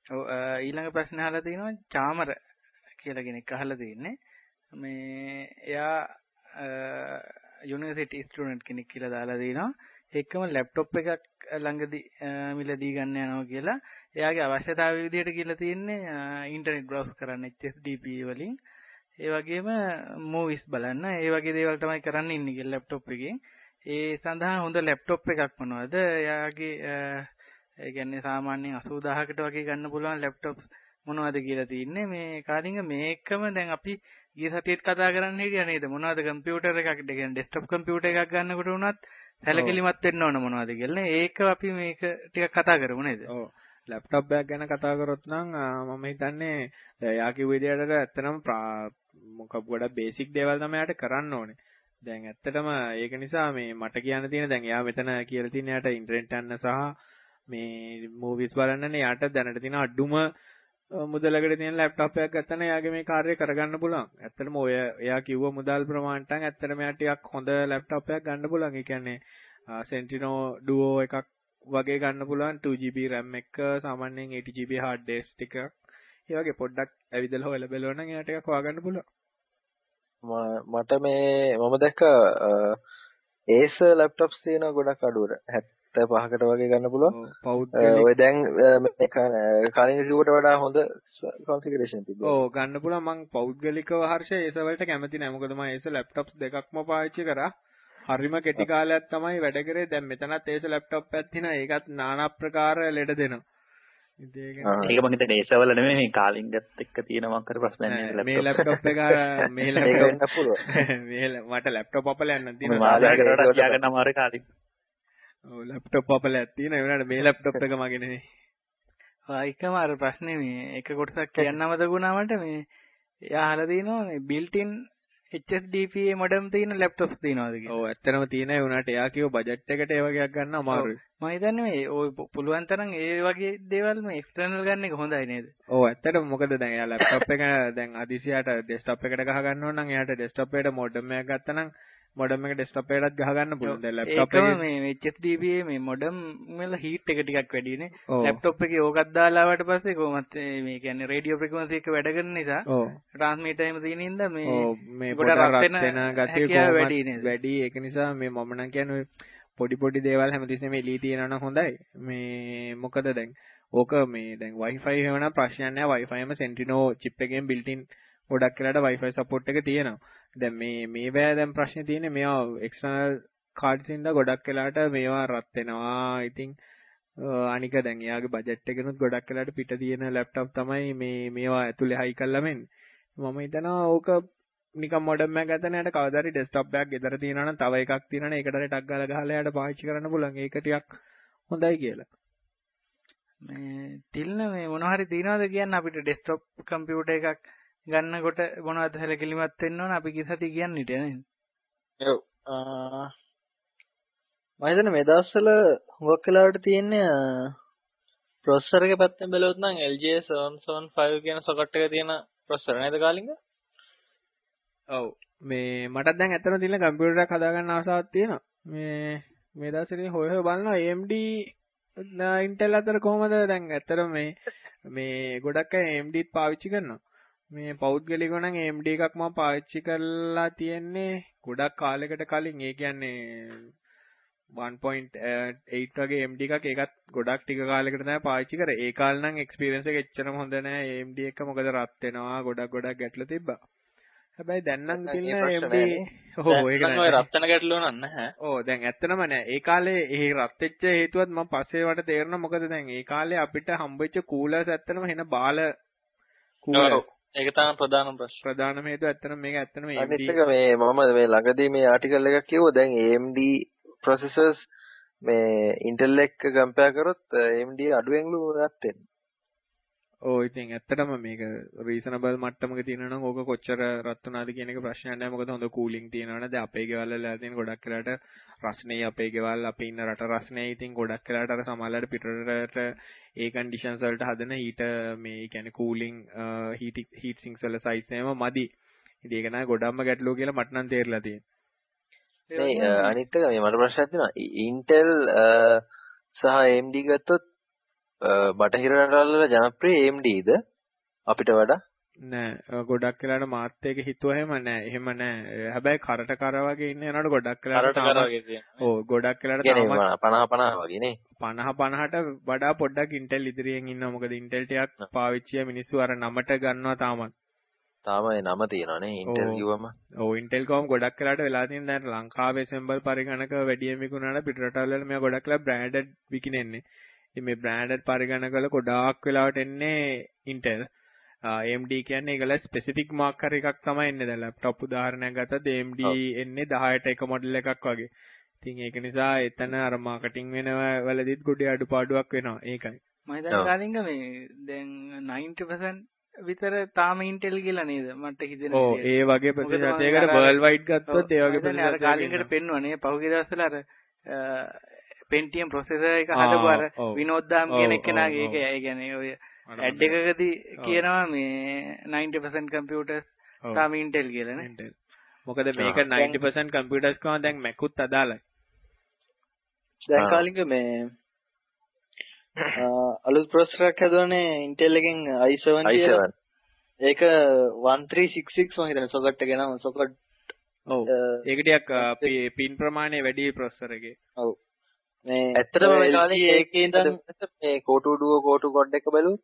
ඔව් ඊළඟ ප්‍රශ්නේ අහලා තිනවා චාමර කියලා කෙනෙක් අහලා තින්නේ. මේ එයා යුනිවර්සිටි ස්ටුඩන්ට් කෙනෙක් කියලා දාලා දිනවා. එක්කම ලැප්ටොප් එකක් ළඟදී මිලදී ගන්න යනවා කියලා. එයාගේ අවශ්‍යතාවය විදිහට කියලා තියෙන්නේ ඉන්ටර්නෙට් බ්‍රවුස් කරන්න HSDP වලින්. ඒ වගේම මූවිස් බලන්න. ඒ වගේ දේවල් තමයි කරන්න ඉන්නේ කියලා ලැප්ටොප් එකෙන්. ඒ සඳහා හොඳ ලැප්ටොප් එකක් මොනවද? එයාගේ ඒ කියන්නේ සාමාන්‍යයෙන් 80000කට වගේ ගන්න පුළුවන් ලැප්ටොප්ස් මොනවද කියලා තින්නේ. මේ කාලින්ග මේකම දැන් අපි ගිය සතියේත් කතා කරන්න හිටියා නේද? මොනවද කම්පියුටර් එකක් කියන්නේ ඩෙස්ක්ටොප් කම්පියුටර් එකක් ගන්නකොට උනත් සැලකිලිමත් වෙන්න ඕන මොනවද කියලා. ඒක අපි මේක ටිකක් කතා කරමු නේද? ඔව්. ලැප්ටොප් එකක් ගැන කතා කරොත් නම් මම හිතන්නේ යා කිව්ව විදිහට ඇත්තටම මොකක් ගොඩක් බේසික් දේවල් තමයි යාට කරන්න ඕනේ. දැන් ඇත්තටම ඒක නිසා මේ මට කියන්න තියෙන දැන් යා මෙතන කියලා තියෙන යාට ඉන්ටර්නෙට් යන්න සහ මේ මූවිස් බලන්නනේ යාට දැනට තියෙන අඩුම මුදලකට තියෙන ලැප්ටොප් එකක් ගත්තම එයාගේ මේ කාර්යය කරගන්න පුළුවන්. ඇත්තටම ඔය එයා කිව්ව මුදල් ප්‍රමාණයට ඇත්තටම එයා ටිකක් හොඳ ලැප්ටොප් එකක් ගන්න පුළුවන්. ඒ කියන්නේ Centino Duo එකක් වගේ ගන්න පුළුවන් 2GB RAM එක සාමාන්‍යයෙන් 8GB hard disk එකක්. ඒ වගේ පොඩ්ඩක් ඇවිදලා හොයලා බලනවා නම් එයාට එකක් හොයාගන්න පුළුවන්. මට මේ මම දැක්ක Acer laptops තියෙන ගොඩක් අඩුවට 75කට වගේ ගන්න පුළුවන්. ඔය දැන් මේ කලින් කිව්වට වඩා හොඳ configuration තිබ්බා. ඔව් ගන්න පුළුවන්. මම පෞද්ගලිකව හර්ෂ Acer වලට කැමති නැහැ. මොකද මම Acer laptops දෙකක්ම පාවිච්චි කරා. හරිම කෙටි කාලයක් තමයි වැඩ කරේ. දැන් මෙතනත් Acer laptop එකක් තියෙනවා. ඒකත් নানা ප්‍රකාර ලෙඩ දෙනවා. ඒක මම හිතන්නේ Acer වල නෙමෙයි මේ කාලින්ගත් එක්ක තියෙනවා කර ප්‍රශ්නයක් නේ මේ laptop එක මේ laptop මේ මට laptop අපලයක් නම් තියෙනවා. මාසයකට වඩා තියාගන්න අමාරු කාලින්. ඔව් ලැප්ටොප් අපලයක් තියෙනවා. ඒ වුණාට මේ ලැප්ටොප් එක මගේ නෙමෙයි. එකම අර ප්‍රශ්නේ මේ එක කොටසක් කියන්න මතකුණා මට මේ එයා අහලා දිනවා මේ built in HSDPA modem තියෙන ලැප්ටොප්ස් තියෙනවද කියලා. ඔව් ඇත්තටම තියෙනවා. ඒ වුණාට එයා කිව්ව බජට් එකට ඒ වගේක් ගන්න අමාරුයි. මම හිතන්නේ මේ ඔය පුළුවන් තරම් ඒ වගේ දේවල් මේ එක්ස්ටර්නල් ගන්න එක හොඳයි නේද? ඔව් ඇත්තටම මොකද දැන් එයා ලැප්ටොප් එක දැන් අදිසියට ඩෙස්ක්ටොප් එකට ගහ ගන්න ඕන නම් එයාට ඩෙස්ක්ටොප් එකට මොඩම් එකක් ගත්තා නම් මොඩම් එක ඩෙස්ක්ටොප් එකටත් ගහ ගන්න පුළුවන්. දැන් ලැප්ටොප් එකේ මේ HSDPA මේ මොඩම් වල හීට් එක ටිකක් වැඩිනේ. ලැප්ටොප් එකේ ඕකත් දාලා ආවට පස්සේ කොහොමත් මේ කියන්නේ රේඩියෝ ෆ්‍රීකවන්සි එක වැඩ කරන නිසා ට්‍රාන්ස්මිටර් එකම තියෙන හින්දා මේ ගොඩක් රත් වෙන ගතිය කොහොමද වැඩි. ඒක නිසා මේ මම නම් කියන්නේ පොඩි දේවල් හැමතිස්සෙම එළිය තියනවා නම් හොඳයි. මේ මොකද දැන් ඕක මේ දැන් Wi-Fi වෙනවා ප්‍රශ්නයක් නෑ. Wi-Fi එකම Centino chip එකෙන් built in ගොඩක් වෙලාට Wi-Fi support එක තියෙනවා. දැන් මේ බෑ දැන් ප්‍රශ්නේ තියෙන්නේ මේවා external cards ඉඳලා ගොඩක් වෙලාට මේවා රත් වෙනවා. ඉතින් අනික දැන් එයාගේ බජට් එකනොත් ගොඩක් වෙලාට පිට තියෙන ලැප්ටොප් තමයි මේවා ඇතුලේ හයි කරලා මෙන්නේ. මම හිතනවා ඕක නිකන් මොඩම් එකක් ගත්තා නේද කවදා හරි ඩෙස්ක්ටොප් එකක් ගෙදර තියෙනවා නම් තව එකක් තියෙනවා නේ ඒකට ටක් ගාලා ගහලා එයාට පාවිච්චි කරන්න පුළුවන්. ඒක ටිකක් හොඳයි කියලා. මේ තිල්න මේ මොනවා හරි තියනවද කියන්න අපිට ඩෙස්ක්ටොප් කම්පියුටර් එකක් ගන්නකොට මොනවද හැලකිලිමත් වෙන්න ඕන අපි කිසති කියන්නේ නේද? ඔව්. මම හිතන්නේ මේ දවස්වල හුඟක් වෙලාවට තියෙන්නේ ප්‍රොසෙසර් එකේ පැත්තෙන් බැලුවොත් නම් LG 775 කියන සොකට් එක තියෙන ප්‍රොසෙසර් නේද කාලින්ග? ඔව් මේ මටත් දැන් ඇත්තටම තියෙන කම්පියුටර් එකක් හදාගන්න ආසාවක් තියෙනවා. මේ දවස්වල හොය බලනවා AMD Intel අතර කොහමද දැන් ඇත්තටම මේ ගොඩක් අය AMDත් පාවිච්චි කරනවා. මේ පෞද්ගලිකව නම් AMD එකක් මම පාවිච්චි කරලා තියෙන්නේ ගොඩක් කාලයකට කලින්. ඒ කියන්නේ 1.8 වගේ AMD එකක් ඒකත් ගොඩක් ටික කාලයකට තමයි පාවිච්චි කරේ. ඒ කාලේ නම් එක්ස්පීරියන්ස් එක එච්චරම හොඳ නැහැ. AMD එක මොකද රත් වෙනවා ගොඩක් ගැටලු තිබ්බා. හැබැයි දැන් නම් තියෙන AMD ඔව් ඒක නෑ රත් වෙන ගැටලුව නම් නැහැ. ඔව් දැන් ඇත්තනම නෑ. ඒ කාලේ ඒ රත් වෙච්ච හේතුවත් මම පස්සේ වට තේරෙනවා. මොකද දැන් ඒ කාලේ අපිට හම්බෙච්ච කූලර්ස් ඇත්තනම වෙන බාල කූලර්ස්. ඒක තමයි ප්‍රධානම ප්‍රශ්නේ. ප්‍රධානම හේතුව ඇත්තනම මේක ඇත්තනම AMD. අනිත් එක මම මේ ළඟදී මේ ආටිකල් එකක් කිව්වා දැන් AMD processors මේ Intel එක කම්පෙයාර් කරොත් AMD අඩුවෙන්ලු රත් වෙනවා. ඔව් ඉතින් ඇත්තටම මේක රීසනබල් මට්ටමක තියෙනවා නම් ඕක කොච්චර රත් වුණාද කියන එක ප්‍රශ්නයක් නෑ. මොකද හොඳ කූලින් තියෙනවනේ. දැන් අපේ ගෙවල් වල තියෙන ගොඩක් වෙලාට රස්නේ අපේ ගෙවල් අපි ඉන්න රට රස්නේ. ඉතින් ගොඩක් වෙලාට අර සමහරවල්ලාට පිටරට ඒ කන්ඩිෂන්ස් වලට හදන ඊට මේ කියන්නේ කූලින් හීට් සින්ක්ස් වල සයිස් එකම මදි. ඉතින් ඒක නෑ ගොඩක්ම ගැටලුව කියලා මට නම් තේරලා තියෙනවා. මේ අනිත් එක මේ මට ප්‍රශ්නයක් තියෙනවා. Intel සහ AMD ගත්තොත් බටහිර රටවල ජනප්‍රිය AMDද අපිට වඩා? නෑ ගොඩක් වෙලාට මාත් එක හිතුවා එහෙම නෑ. හැබැයි කරට කර වගේ ඉන්න යනකොට ගොඩක් වෙලාට කරට කර වගේ තියෙනවා. ඔව් ගොඩක් වෙලාට තාම 50 වගේ නේ. 50ට වඩා පොඩ්ඩක් Intel ඉදිරියෙන් ඉන්නවා. මොකද Intel ටිකක් පාවිච්චිය මිනිස්සු අර නමට ගන්නවා තාමත්. තාම ඒ නම තියෙනවා නේ Intel කිව්වම. ඔව් Intel කොහොම ගොඩක් වෙලාට වෙලා තියෙන දැන් ලංකාවේ assemble පරිගණක වැඩියෙන් විකුණනට පිට රටවල මෙයා ගොඩක් වෙලා branded විකිනෙන්නේ. ඉතින් මේ branded පරිගණකවල ගොඩාක් වෙලාවට එන්නේ Intel. AMD කියන්නේ ඒගොල්ල ස්පෙસિෆික් මාකර් එකක් තමයි එන්නේ. දැන් ලැප්ටොප් උදාහරණයක් ගත්තත් AMD එන්නේ 10ට එක මොඩල් එකක් වගේ. ඉතින් ඒක නිසා එතන අර මාකටිං වෙනවලදීත් ගොඩේ අඩුපාඩුවක් වෙනවා. ඒකයි. මම හිතන්නේ කාලින්ග මේ දැන් 90% විතර තාම Intel කියලා නේද? මට හිතෙනවා. ඔව් ඒ වගේ ප්‍රතිශතයකට world wide ගත්තොත් ඒ වගේ ප්‍රතිශතයකට අර කාලින්ගට පෙන්වන්නේ පහුගිය දවස්වල අර Pentium processor එක හදපු අර විනෝද්දාම් කියන එකනාගේ ඒක ඒ කියන්නේ ඔය ඇඩ් එකකදී කියනවා මේ 90% computers තාම Intel කියලා නේ. Intel. මොකද මේක 90% computers කම දැන් Mac උත් අදාළයි. දැන් කාලින්ග මේ අලුත් processor එකක් හදුවානේ Intel එකෙන් i7 කියලා. ඒක 1366 මම හිතන්නේ socket එක නම socket. ඔව්. ඒක ටිකක් පින් ප්‍රමාණය වැඩි processor එකේ. ඔව්. මේ ඇත්තටම මේ කාලේ ඒකේ ඉඳන් මේ Core 2 Duo Core 2 Quad එක බලුවොත්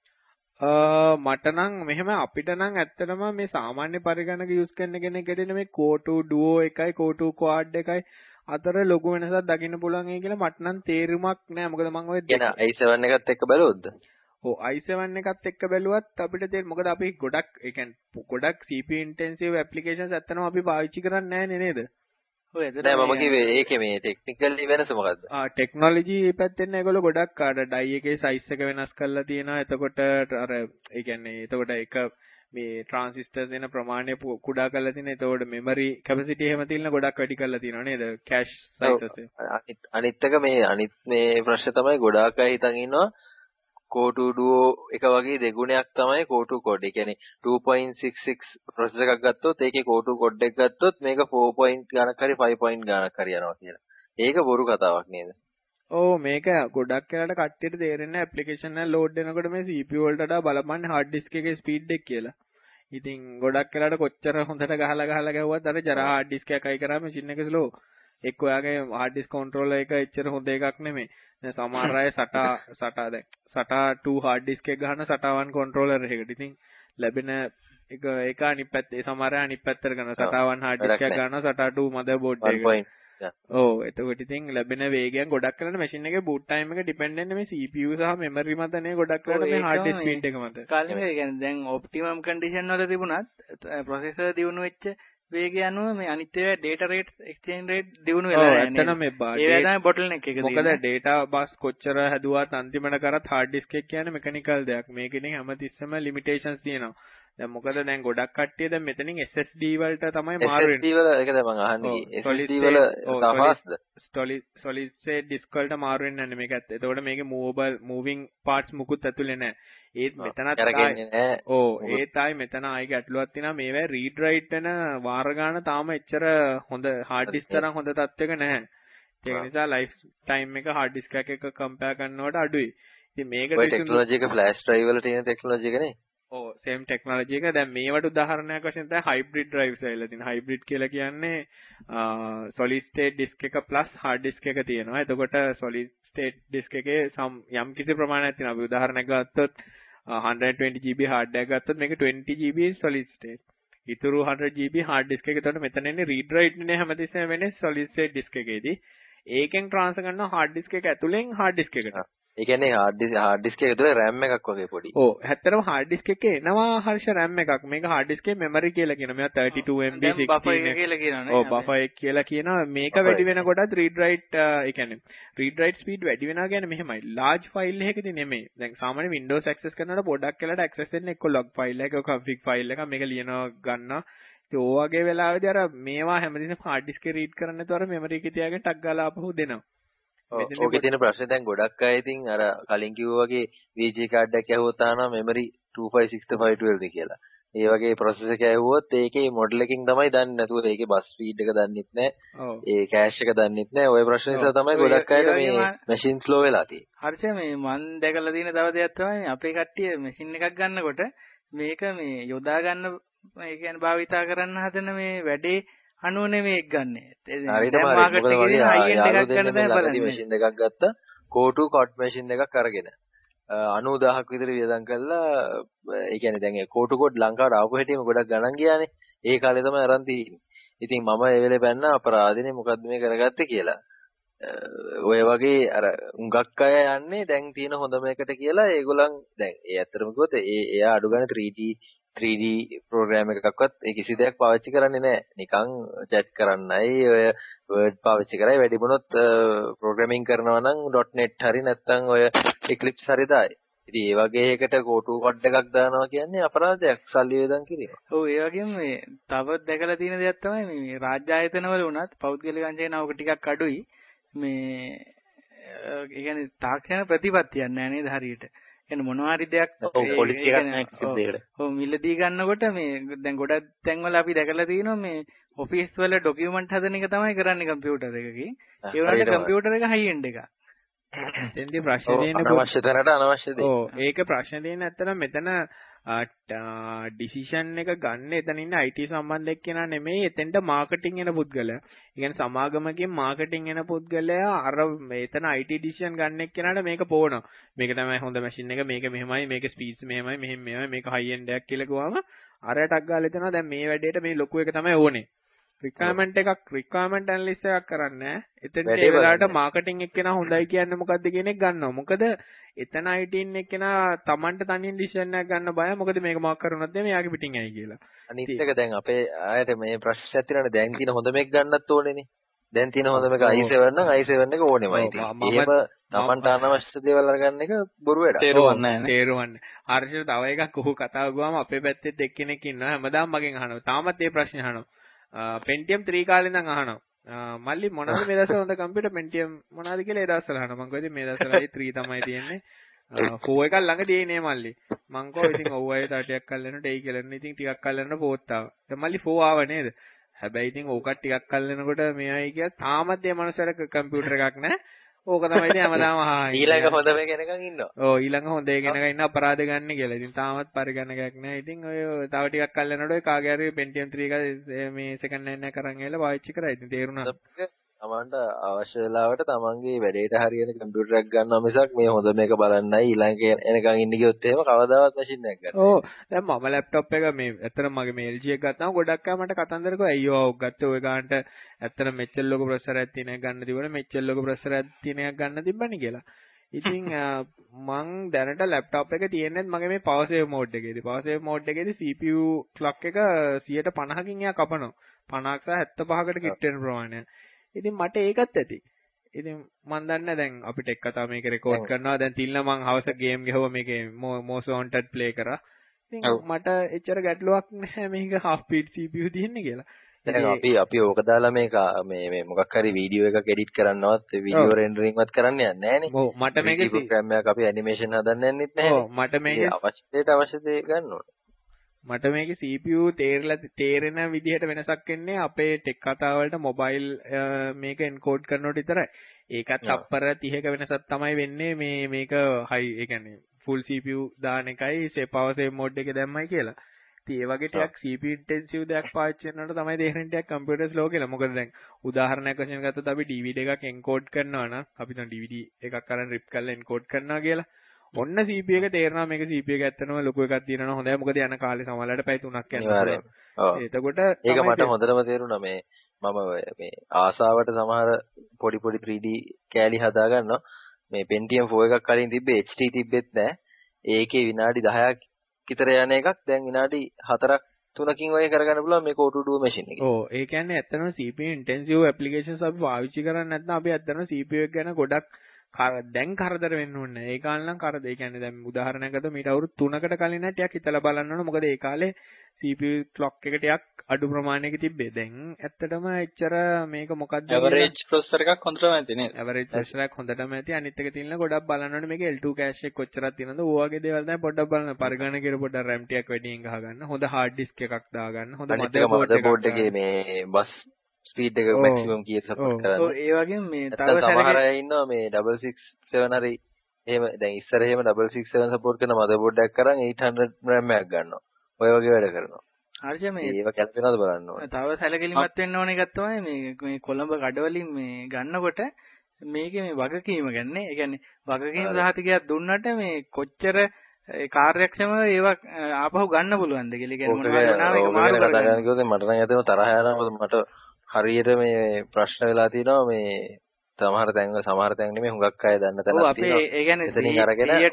මට නම් මෙහෙම අපිට නම් ඇත්තටම මේ සාමාන්‍ය පරිගණක යූස් කරන කෙනෙක්ට මේ Core 2 Duo එකයි Core 2 Quad එකයි අතර ලොකු වෙනසක් දකින්න පුළුවන් ඒ කියලා මට නම් තේරුමක් නෑ. මොකද මම ඔය කියන i7 එකත් එක්ක බලුවොත්ද? ඔව් i7 එකත් එක්ක බැලුවත් අපිට තේරෙන්නේ මොකද අපි ගොඩක් ඒ කියන්නේ ගොඩක් CPU intensive applications ඇත්තටම අපි පාවිච්චි කරන්නේ නෑනේ නේද? නෑ මම කිව්වේ ඒකේ මේ ටෙක්නිකලි වෙනස මොකද්ද? ටෙක්නොලොජි පැත්තෙන් ඒගොල්ලෝ ගොඩක් අර ඩයි එකේ සයිස් එක වෙනස් කරලා තියෙනවා. එතකොට අර ඒ කියන්නේ එතකොට එක මේ ට්‍රාන්සිස්ටර් දෙන ප්‍රමාණය කුඩා කරලා තියෙනවා. එතකොට මෙමරි කැපැසිටි එහෙම තියෙන ගොඩක් වැඩි කරලා තියෙනවා නේද? කැෂ් සයිසස් එක. අනිත් එක අනිත් මේ ප්‍රශ්නේ තමයි ගොඩාක් අය හිතන් ඉන්නවා Core 2 Duo එක වගේ දෙගුණයක් තමයි Core 2 Quad. ඒ කියන්නේ 2.66 processor එකක් ගත්තොත් ඒකේ Core 2 Quad එක ගත්තොත් මේක 4 point ගණක් හරි 5 point ගණක් හරි යනවා කියලා. ඒක බොරු කතාවක් නේද? ඔව් මේක ගොඩක් වෙලාට කට්ටියට තේරෙන්නේ ඇප්ලිකේෂන් එක ලෝඩ් වෙනකොට මේ CPU වලට වඩා බලපන්නේ hard disk එකේ ස්පීඩ් එක කියලා. ඉතින් ගොඩක් වෙලාට කොච්චර හොඳට ගහලා ගැහුවත් අර ජරා hard disk එකක් අයි කරා machine එක slow. එක්ක ඔයාගේ hard disk controller එක එච්චර හොඳ එකක් නෙමෙයි. දැන් සමහර අය SATA 2 hard disk එක ගහන SATA 1 controller එකකට. ඉතින් ලැබෙන ඒක අනිත් පැත්තේ සමහර අය අනිත් පැත්තට කරනවා. SATA 1 hard disk එක ගන්නවා SATA 2 motherboard එක. ඔව් එතකොට ඉතින් ලැබෙන වේගයන් ගොඩක් කරලා මැෂින් එකේ boot time එක depend වෙන්නේ මේ CPU සහ memory මත නේ ගොඩක් කරලා මේ hard disk speed එක මත. කාලේ මේ කියන්නේ දැන් optimum condition වල තිබුණත් processor දියුණු වෙච්ච වේගය අනුව මේ අනිත් ඒවා data rate exchange rate දියුණු වෙලා නැහැ. ඇත්තටම මේ ඒ තමයි bottleneck එක තියෙන්නේ. මොකද data bus කොච්චර හැදුවත් අන්තිමට කරත් hard disk එක කියන්නේ mechanical දෙයක්. මේකෙන් හැමතිස්සෙම limitations තියෙනවා. දැන් මොකද දැන් ගොඩක් කට්ටිය දැන් මෙතනින් SSD වලට තමයි මාරු වෙන්නේ. SSD වල ඒක තමයි අහන්නේ. SSD වල තවස්ද? solid state disk වලට මාරු වෙන්නේ නැහැ මේක ඇත්ත. එතකොට මේකේ moving parts මුකුත් ඇතුලේ නැහැ. ඒත් මෙතනත් ඒත් ආයි මෙතන ආයි ගැටලුවක් තියෙනවා. මේවා read write වෙන වාර ගන්න තාම එච්චර හොඳ hard disk තරම් හොඳ තත්ත්වයක නැහැ. ඒක නිසා life time එක hard disk එකක් එක්ක compare කරනකොට අඩුයි. ඉතින් මේක ටෙක්නොලොජි එක flash drive වල තියෙන ටෙක්නොලොජි එක නේ. ඔව් same technology එක. දැන් මේවට උදාහරණයක් වශයෙන් තමයි hybrid drives ඇවිල්ලා තියෙනවා. hybrid කියලා කියන්නේ solid state disk එක plus hard disk එක තියෙනවා. එතකොට solid state disk එකේ යම් කිසි ප්‍රමාණයක් තියෙනවා. අපි උදාහරණයක් ගත්තොත් 120 GB hard disk ගත්තොත් මේක 20 GB solid state. ඉතුරු 100 GB hard disk එක. එතකොට මෙතන එන්නේ read write නේ හැමතිස්සෙම වෙන්නේ solid state disk එකේදී. ඒකෙන් transfer කරනවා hard disk එක ඇතුලෙන් hard disk එකට. ඒ කියන්නේ hard disk එක තුල RAM එකක් වගේ පොඩි. ඔව් ඇත්තටම hard disk එකේ එනවා හර්ෂ RAM එකක්. මේක hard disk එකේ memory කියලා කියනවා. මේවා 32 MB 16 කියලා කියනවනේ. ඔව් buffer එක කියලා කියනවා. මේක වැඩි වෙනකොටත් read write ඒ කියන්නේ read write speed වැඩි වෙනවා කියන්නේ මෙහෙමයි. large file එකකදී නෙමෙයි. දැන් සාමාන්‍ය Windows access කරනකොට පොඩක් වෙලාට access දෙන්න එක්ක log file එක, config file එක මේක ලියනවා ගන්නවා. ඒ වගේ වෙලාවෙදී අර මේවා හැමදේම hard disk එකේ read කරන්නේ නැතුව අර memory එකේ තියාගෙන ටක් ගාලා ආපහු දෙනවා. ඕකේ තියෙන ප්‍රශ්නේ දැන් ගොඩක් අය ඉතින් අර කලින් කිව්වා වගේ VGA කාඩ් එකක් ඇහුවොත් අහනවා memory 256512 ද කියලා. ඒ වගේ process එක ඇහුවොත් ඒකේ මොඩල් එකකින් තමයි දන්නේ නැතුව ඒකේ බස් ස්පීඩ් එක දන්නෙත් නැහැ. ඒ කෑෂ් එක දන්නෙත් නැහැ. ওই ප්‍රශ්න නිසා තමයි ගොඩක් අයට මේ මැෂින් ස්ලෝ වෙලා තියෙන්නේ. හරිද මේ මම දැකලා තියෙන තව දෙයක් තමයි අපේ කට්ටිය මැෂින් එකක් ගන්නකොට මේක මේ යොදා ගන්න ඒ කියන්නේ භාවිතා කරන්න හදන මේ වැඩේ අනුව නෙමෙයි ගන්නෙ. හරියටම මාකට් එකේ හයි එන්ඩ් එකක් ගන්න දැන් බලන්න. මැෂින් එකක් ගත්තා. කෝටු කට් මැෂින් එකක් අරගෙන 90000ක් විතර වියදම් කළා. ඒ කියන්නේ දැන් ඒ කෝටු කෝඩ් ලංකාවට ආපු හැටිම ගොඩක් ගණන් ගියානේ. ඒ කාලේ තමයි අරන් තියෙන්නේ. ඉතින් මම ඒ වෙලේ බැන්න අපරාධනේ මොකද්ද මේ කරගත්තේ කියලා. ඔය වගේ අර උඟක් අය යන්නේ දැන් තියෙන හොඳම එකට කියලා ඒගොල්ලන් දැන් ඒ ඇත්තටම කිව්වොත් එයා අඩු ගන්න 3D ප්‍රෝග්‍රෑම් එකක්වත් ඒ කිසි දෙයක් පාවිච්චි කරන්නේ නැහැ. නිකන් chat කරන්නයි ඔය Word පාවිච්චි කරයි වැඩිමුණොත් ප්‍රෝග්‍රෑමින් කරනවා නම් .net හරි නැත්නම් ඔය Eclipse හරි දායි. ඉතින් ඒ වගේ එකට කෝටු කඩ් එකක් දානවා කියන්නේ අපරාධයක් සල්ලි වේදම් කිරීම. ඔව් ඒ වගේම මේ තව දැකලා තියෙන දෙයක් තමයි මේ රාජ්‍ය ආයතනවල වුණත් පෞද්ගලික අංශේනාවක ටිකක් අඩුයි. මේ ඒ කියන්නේ තාක්ෂණ ප්‍රතිපත්තියක් නැහැ නේද හරියට. කියන්නේ මොනවා හරි දෙයක් පොලිසි එකක් නැහැ කිසිම දෙයකට. ඔව් මිලදී ගන්නකොට මේ දැන් ගොඩක් තැන්වල අපි දැකලා තියෙනවා මේ ඔෆිස් වල ડોකියුමන්ට් හදන එක තමයි කරන්නේ කම්පියුටර් එකකින්. ඒ වුණාට කම්පියුටර් එක හයි එන්ඩ් එකක්. එතෙන්දී ප්‍රශ්නේ තියෙන්නේ අවශ්‍ය තැනට අනවශ්‍ය දේ. ඔව් ඒක ප්‍රශ්නේ තියෙන්නේ නැත්තම් මෙතන ඩිසිෂන් එක ගන්න එතන ඉන්න IT සම්බන්ධ එක්කෙනා නෙමෙයි එතෙන්ට මාකටිං එන පුද්ගලයා. ඒ කියන්නේ සමාගමකින් මාකටිං එන පුද්ගලයා අර මෙතන IT ඩිසිෂන් ගන්න එක්කෙනාට මේක පොවනවා. මේක තමයි හොඳ මැෂින් එක මේක මෙහෙමයි මේක ස්පීඩ්ස් මෙහෙමයි මෙහෙමයි මේක හයි එන්ඩ් එකක් කියලා කිව්වම අරයටක් ගාලා එතනවා දැන් මේ වැඩේට මේ ලොකු එක තමයි ඕනේ. රික්වයර්මන්ට් ඇනලිස්ට් එකක් කරන්නේ. එතෙන්ට ඒ වෙලාවට මාකටිං එක්කෙනා හොඳයි කියන්නේ මොකද්ද කියන එක ගන්නවා. මොකද එතන IT එක්කෙනා Tamanට තනියෙන් ඩිසිෂන් එකක් ගන්න බය. මොකද මේක මාක් කරුණොත් එමේ යාගේ පිටින් ඇයි කියලා. අනිත් එක දැන් අපේ ආයත මේ ප්‍රශ්නයක් තියෙනවානේ දැන් තියෙන හොඳ මේක ගන්නත් ඕනේනේ. දැන් තියෙන හොඳ මේක i7 නම් i7 එක ඕනෙමයි ඉතින්. එහෙම Tamanට අනවශ්‍ය දේවල් අරගන්න එක බොරු වැඩක්. තේරුවන්නේ. හර්ෂිත තව එකක් ඔහු කතාව ගුවාම අපේ පැත්තෙත් එක්කෙනෙක් ඉන්නවා. හැමදාම මගෙන් අහනවා. තාමත් මේ ප්‍රශ්නේ අහනවා. Pentium 3 කාලේ ඉඳන් අහනවා. මල්ලි මොනවද මේ දවස්වල හොඳ කම්පියුටර් Pentium මොනවද කියලා ඒ දවස්වල අහනවා. මං කිව්වා ඉතින් මේ දවස්වල 3 තමයි තියෙන්නේ. 4 එකක් ළඟ තියෙන්නේ මල්ලි. මං කිව්වා ඉතින් ඔව් අය තාටියක් කල්ලනට එයි කියලා. ඉතින් ටිකක් කල්ලන 4ත් ආවා. දැන් මල්ලි 4 ආව නේද? හැබැයි ඉතින් ඕකත් ටිකක් කල්ලනකොට මෙයයි කිය තාමත් මේ මනුස්සයාට කම්පියුටර් එකක් නැහැ. ඕක තමයි ඉතින් හැමදාම අහන්නේ. ඊළඟ හොඳ මේ කෙනකන් ඉන්නවා. ඔව් ඊළඟ හොඳ ඒ කෙනක ඉන්න අපරාධ ගන්න කියලා. ඉතින් තාමත් පරිගණකයක් නැහැ. ඉතින් ඔය තව ටිකක් කල්ලනකොට ඔය කාගේ හරි Pentium 3 එක මේ සෙකන්ඩ් හෑන්ඩ් එකක් අරන් ඇවිල්ලා පාවිච්චි කරා. ඉතින් තේරුණා. තමන්ට අවශ්‍ය වෙලාවට තමන්ගේ වැඩේට හරියන කම්පියුටර් එකක් ගන්නවා මිසක් මේ හොඳ මේක බලන්නයි ඊළඟ එනකන් ඉන්න ගියොත් එහෙම කවදාවත් මැෂින් එකක් ගන්න. ඔව් දැන් මම ලැප්ටොප් එක මේ ඇත්තටම මගේ මේ LG එක ගත්තාම ගොඩක් අය මට කතන්දර කිව්වා අයියෝ ඔක් ගත්තේ ඔය ගානට ඇත්තටම මෙච්චර ලොකු ප්‍රොසෙසර් එකක් තියෙන එක ගන්න තිබුණා මෙච්චර ලොකු ප්‍රොසෙසර් එකක් තියෙන එකක් ගන්න තිබ්බනේ කියලා. ඉතින් මං දැනට ලැප්ටොප් එක තියෙන්නේ මගේ මේ power save mode එකේදී. power save mode එකේදී CPU clock එක 150කින් එයා කපනවා. 50ක් සහ 75කට කිට් වෙන ප්‍රමාණය. ඉතින් මට ඒකත් ඇති. ඉතින් මන් දන්නේ දැන් අපිට එක් කතාව මේක රෙකෝඩ් කරනවා. දැන් තිල්න මං හවස ගේම් ගහුවා මේකේ most wanted play කරා. ඉතින් මට එච්චර ගැටලුවක් නැහැ මේක half speed CPU තියෙන්නේ කියලා. දැන් අපි ඕක දාලා මේක මේ මොකක් හරි වීඩියෝ එකක් එඩිට් කරන්නවත් වීඩියෝ රෙන්ඩරින්ග් වත් කරන්න යන්නේ නැහනේ. ඔව් මට මේකේ ප්‍රෝග්‍රෑම් එකක් අපි ඇනිමේෂන් හදන්න යන්නෙත් නැහැ. ඔව් මට මේකේ අවශ්‍ය දේ ගන්න ඕනේ. මට මේකේ CPU තේරෙන විදිහට වෙනසක් එන්නේ අපේ ටෙක් කතා වලට මොබයිල් මේක එන්කෝඩ් කරනකොට විතරයි. ඒකත් තප්පර 30ක වෙනසක් තමයි වෙන්නේ මේක හයි ඒ කියන්නේ full CPU දාන එකයි power save mode එකේ දැම්මයි කියලා. ඉතින් ඒ වගේ ටිකක් CPU intensive දෙයක් පාවිච්චි කරනකොට තමයි තේරෙන්නේ ටිකක් කම්පියුටර් slow කියලා. මොකද දැන් උදාහරණයක් වශයෙන් ගත්තොත් අපි DVD එකක් එන්කෝඩ් කරනවා නම් අපි දැන් DVD එකක් අරන් rip කරලා එන්කෝඩ් කරනවා කියලා. ඔන්න CPU එක තේරෙනවා මේක CPU එක ඇත්තටම ලොකු එකක් තියෙනවා හොඳයි මොකද යන කාලේ සමහරවිට පැය 3ක් යනවා. එතකොට ඒක මට හොඳටම තේරුණා මේ මම මේ ආසාවට සමහර පොඩි 3D කෑලි හදා ගන්නවා. මේ Pentium 4 එකක් කලින් තිබ්බේ HT තිබ්බෙත් නැහැ. ඒකේ විනාඩි 10ක් විතර යන එකක් දැන් විනාඩි 4ක් 3කින් වගේ කරගන්න පුළුවන් මේ Core2 මැෂින් එකේ. ඔව් ඒ කියන්නේ ඇත්තටම CPU intensive applications අපි පාවිච්චි කරන්නේ නැත්නම් අපි ඇත්තටම CPU එක ගැන ගොඩක් දැන් කරදර වෙන්න ඕනේ නැහැ. ඒ කාලේ නම් කරදර. ඒ කියන්නේ දැන් උදාහරණයක් ගත්තොත් මීට අවුරුදු 3කට කලින් නම් ටිකක් හිතලා බලන්න ඕන. මොකද ඒ කාලේ CPU clock එක ටිකක් අඩු ප්‍රමාණයක තිබ්බේ. දැන් ඇත්තටම එච්චර මේක මොකක්ද average processor එකක් හොඳටම ඇති නේද? average processor එකක් හොඳටම ඇති. අනිත් එක තියෙන ගොඩක් බලන්න ඕනේ මේක L2 cache එක කොච්චරක් තියෙනවද? ඕ වගේ දේවල් තමයි පොඩ්ඩක් බලන්න. පරිගණකයේ පොඩ්ඩක් RAM ටිකක් වැඩියෙන් ගහගන්න. හොඳ hard disk එකක් දාගන්න. හොඳ motherboard එකේ මේ bus ස්පීඩ් එක මැක්සිමම් කීයට සපෝට් කරන්නේ. ඔව් ඒ වගේම මේ තව සමහර අය ඉන්නවා මේ 667 හරි එහෙම දැන් ඉස්සර එහෙම 667 සපෝට් කරන මදර්බෝඩ් එකක් කරන් 800 RAM එකක් ගන්නවා. ඔය වගේ වැඩ කරනවා. හරිද මේ ඒව කැපෙනවද බලන්න ඕනේ. තව සැලකිලිමත් වෙන්න ඕන එකක් තමයි මේ කොළඹ කඩවලින් මේ ගන්නකොට මේකේ මේ වගකීම ගන්න. ඒ කියන්නේ වගකීම් සහතිකයක් දුන්නට මේ කොච්චර කාර්යක්ෂමව ඒවා ආපහු ගන්න පුළුවන්ද කියලා. ඒ කියන්නේ මොනවා වුණාම ඒක මාරු කරගන්න. මට නම් ඇත්තටම තරහ යනවා. මට හරියට මේ ප්‍රශ්න වෙලා තියෙනවා මේ සමහර තැන් නෙමෙයි හුඟක් අය දන්න තැනක් තියෙනවා. ඔව් අපේ ඒ කියන්නේ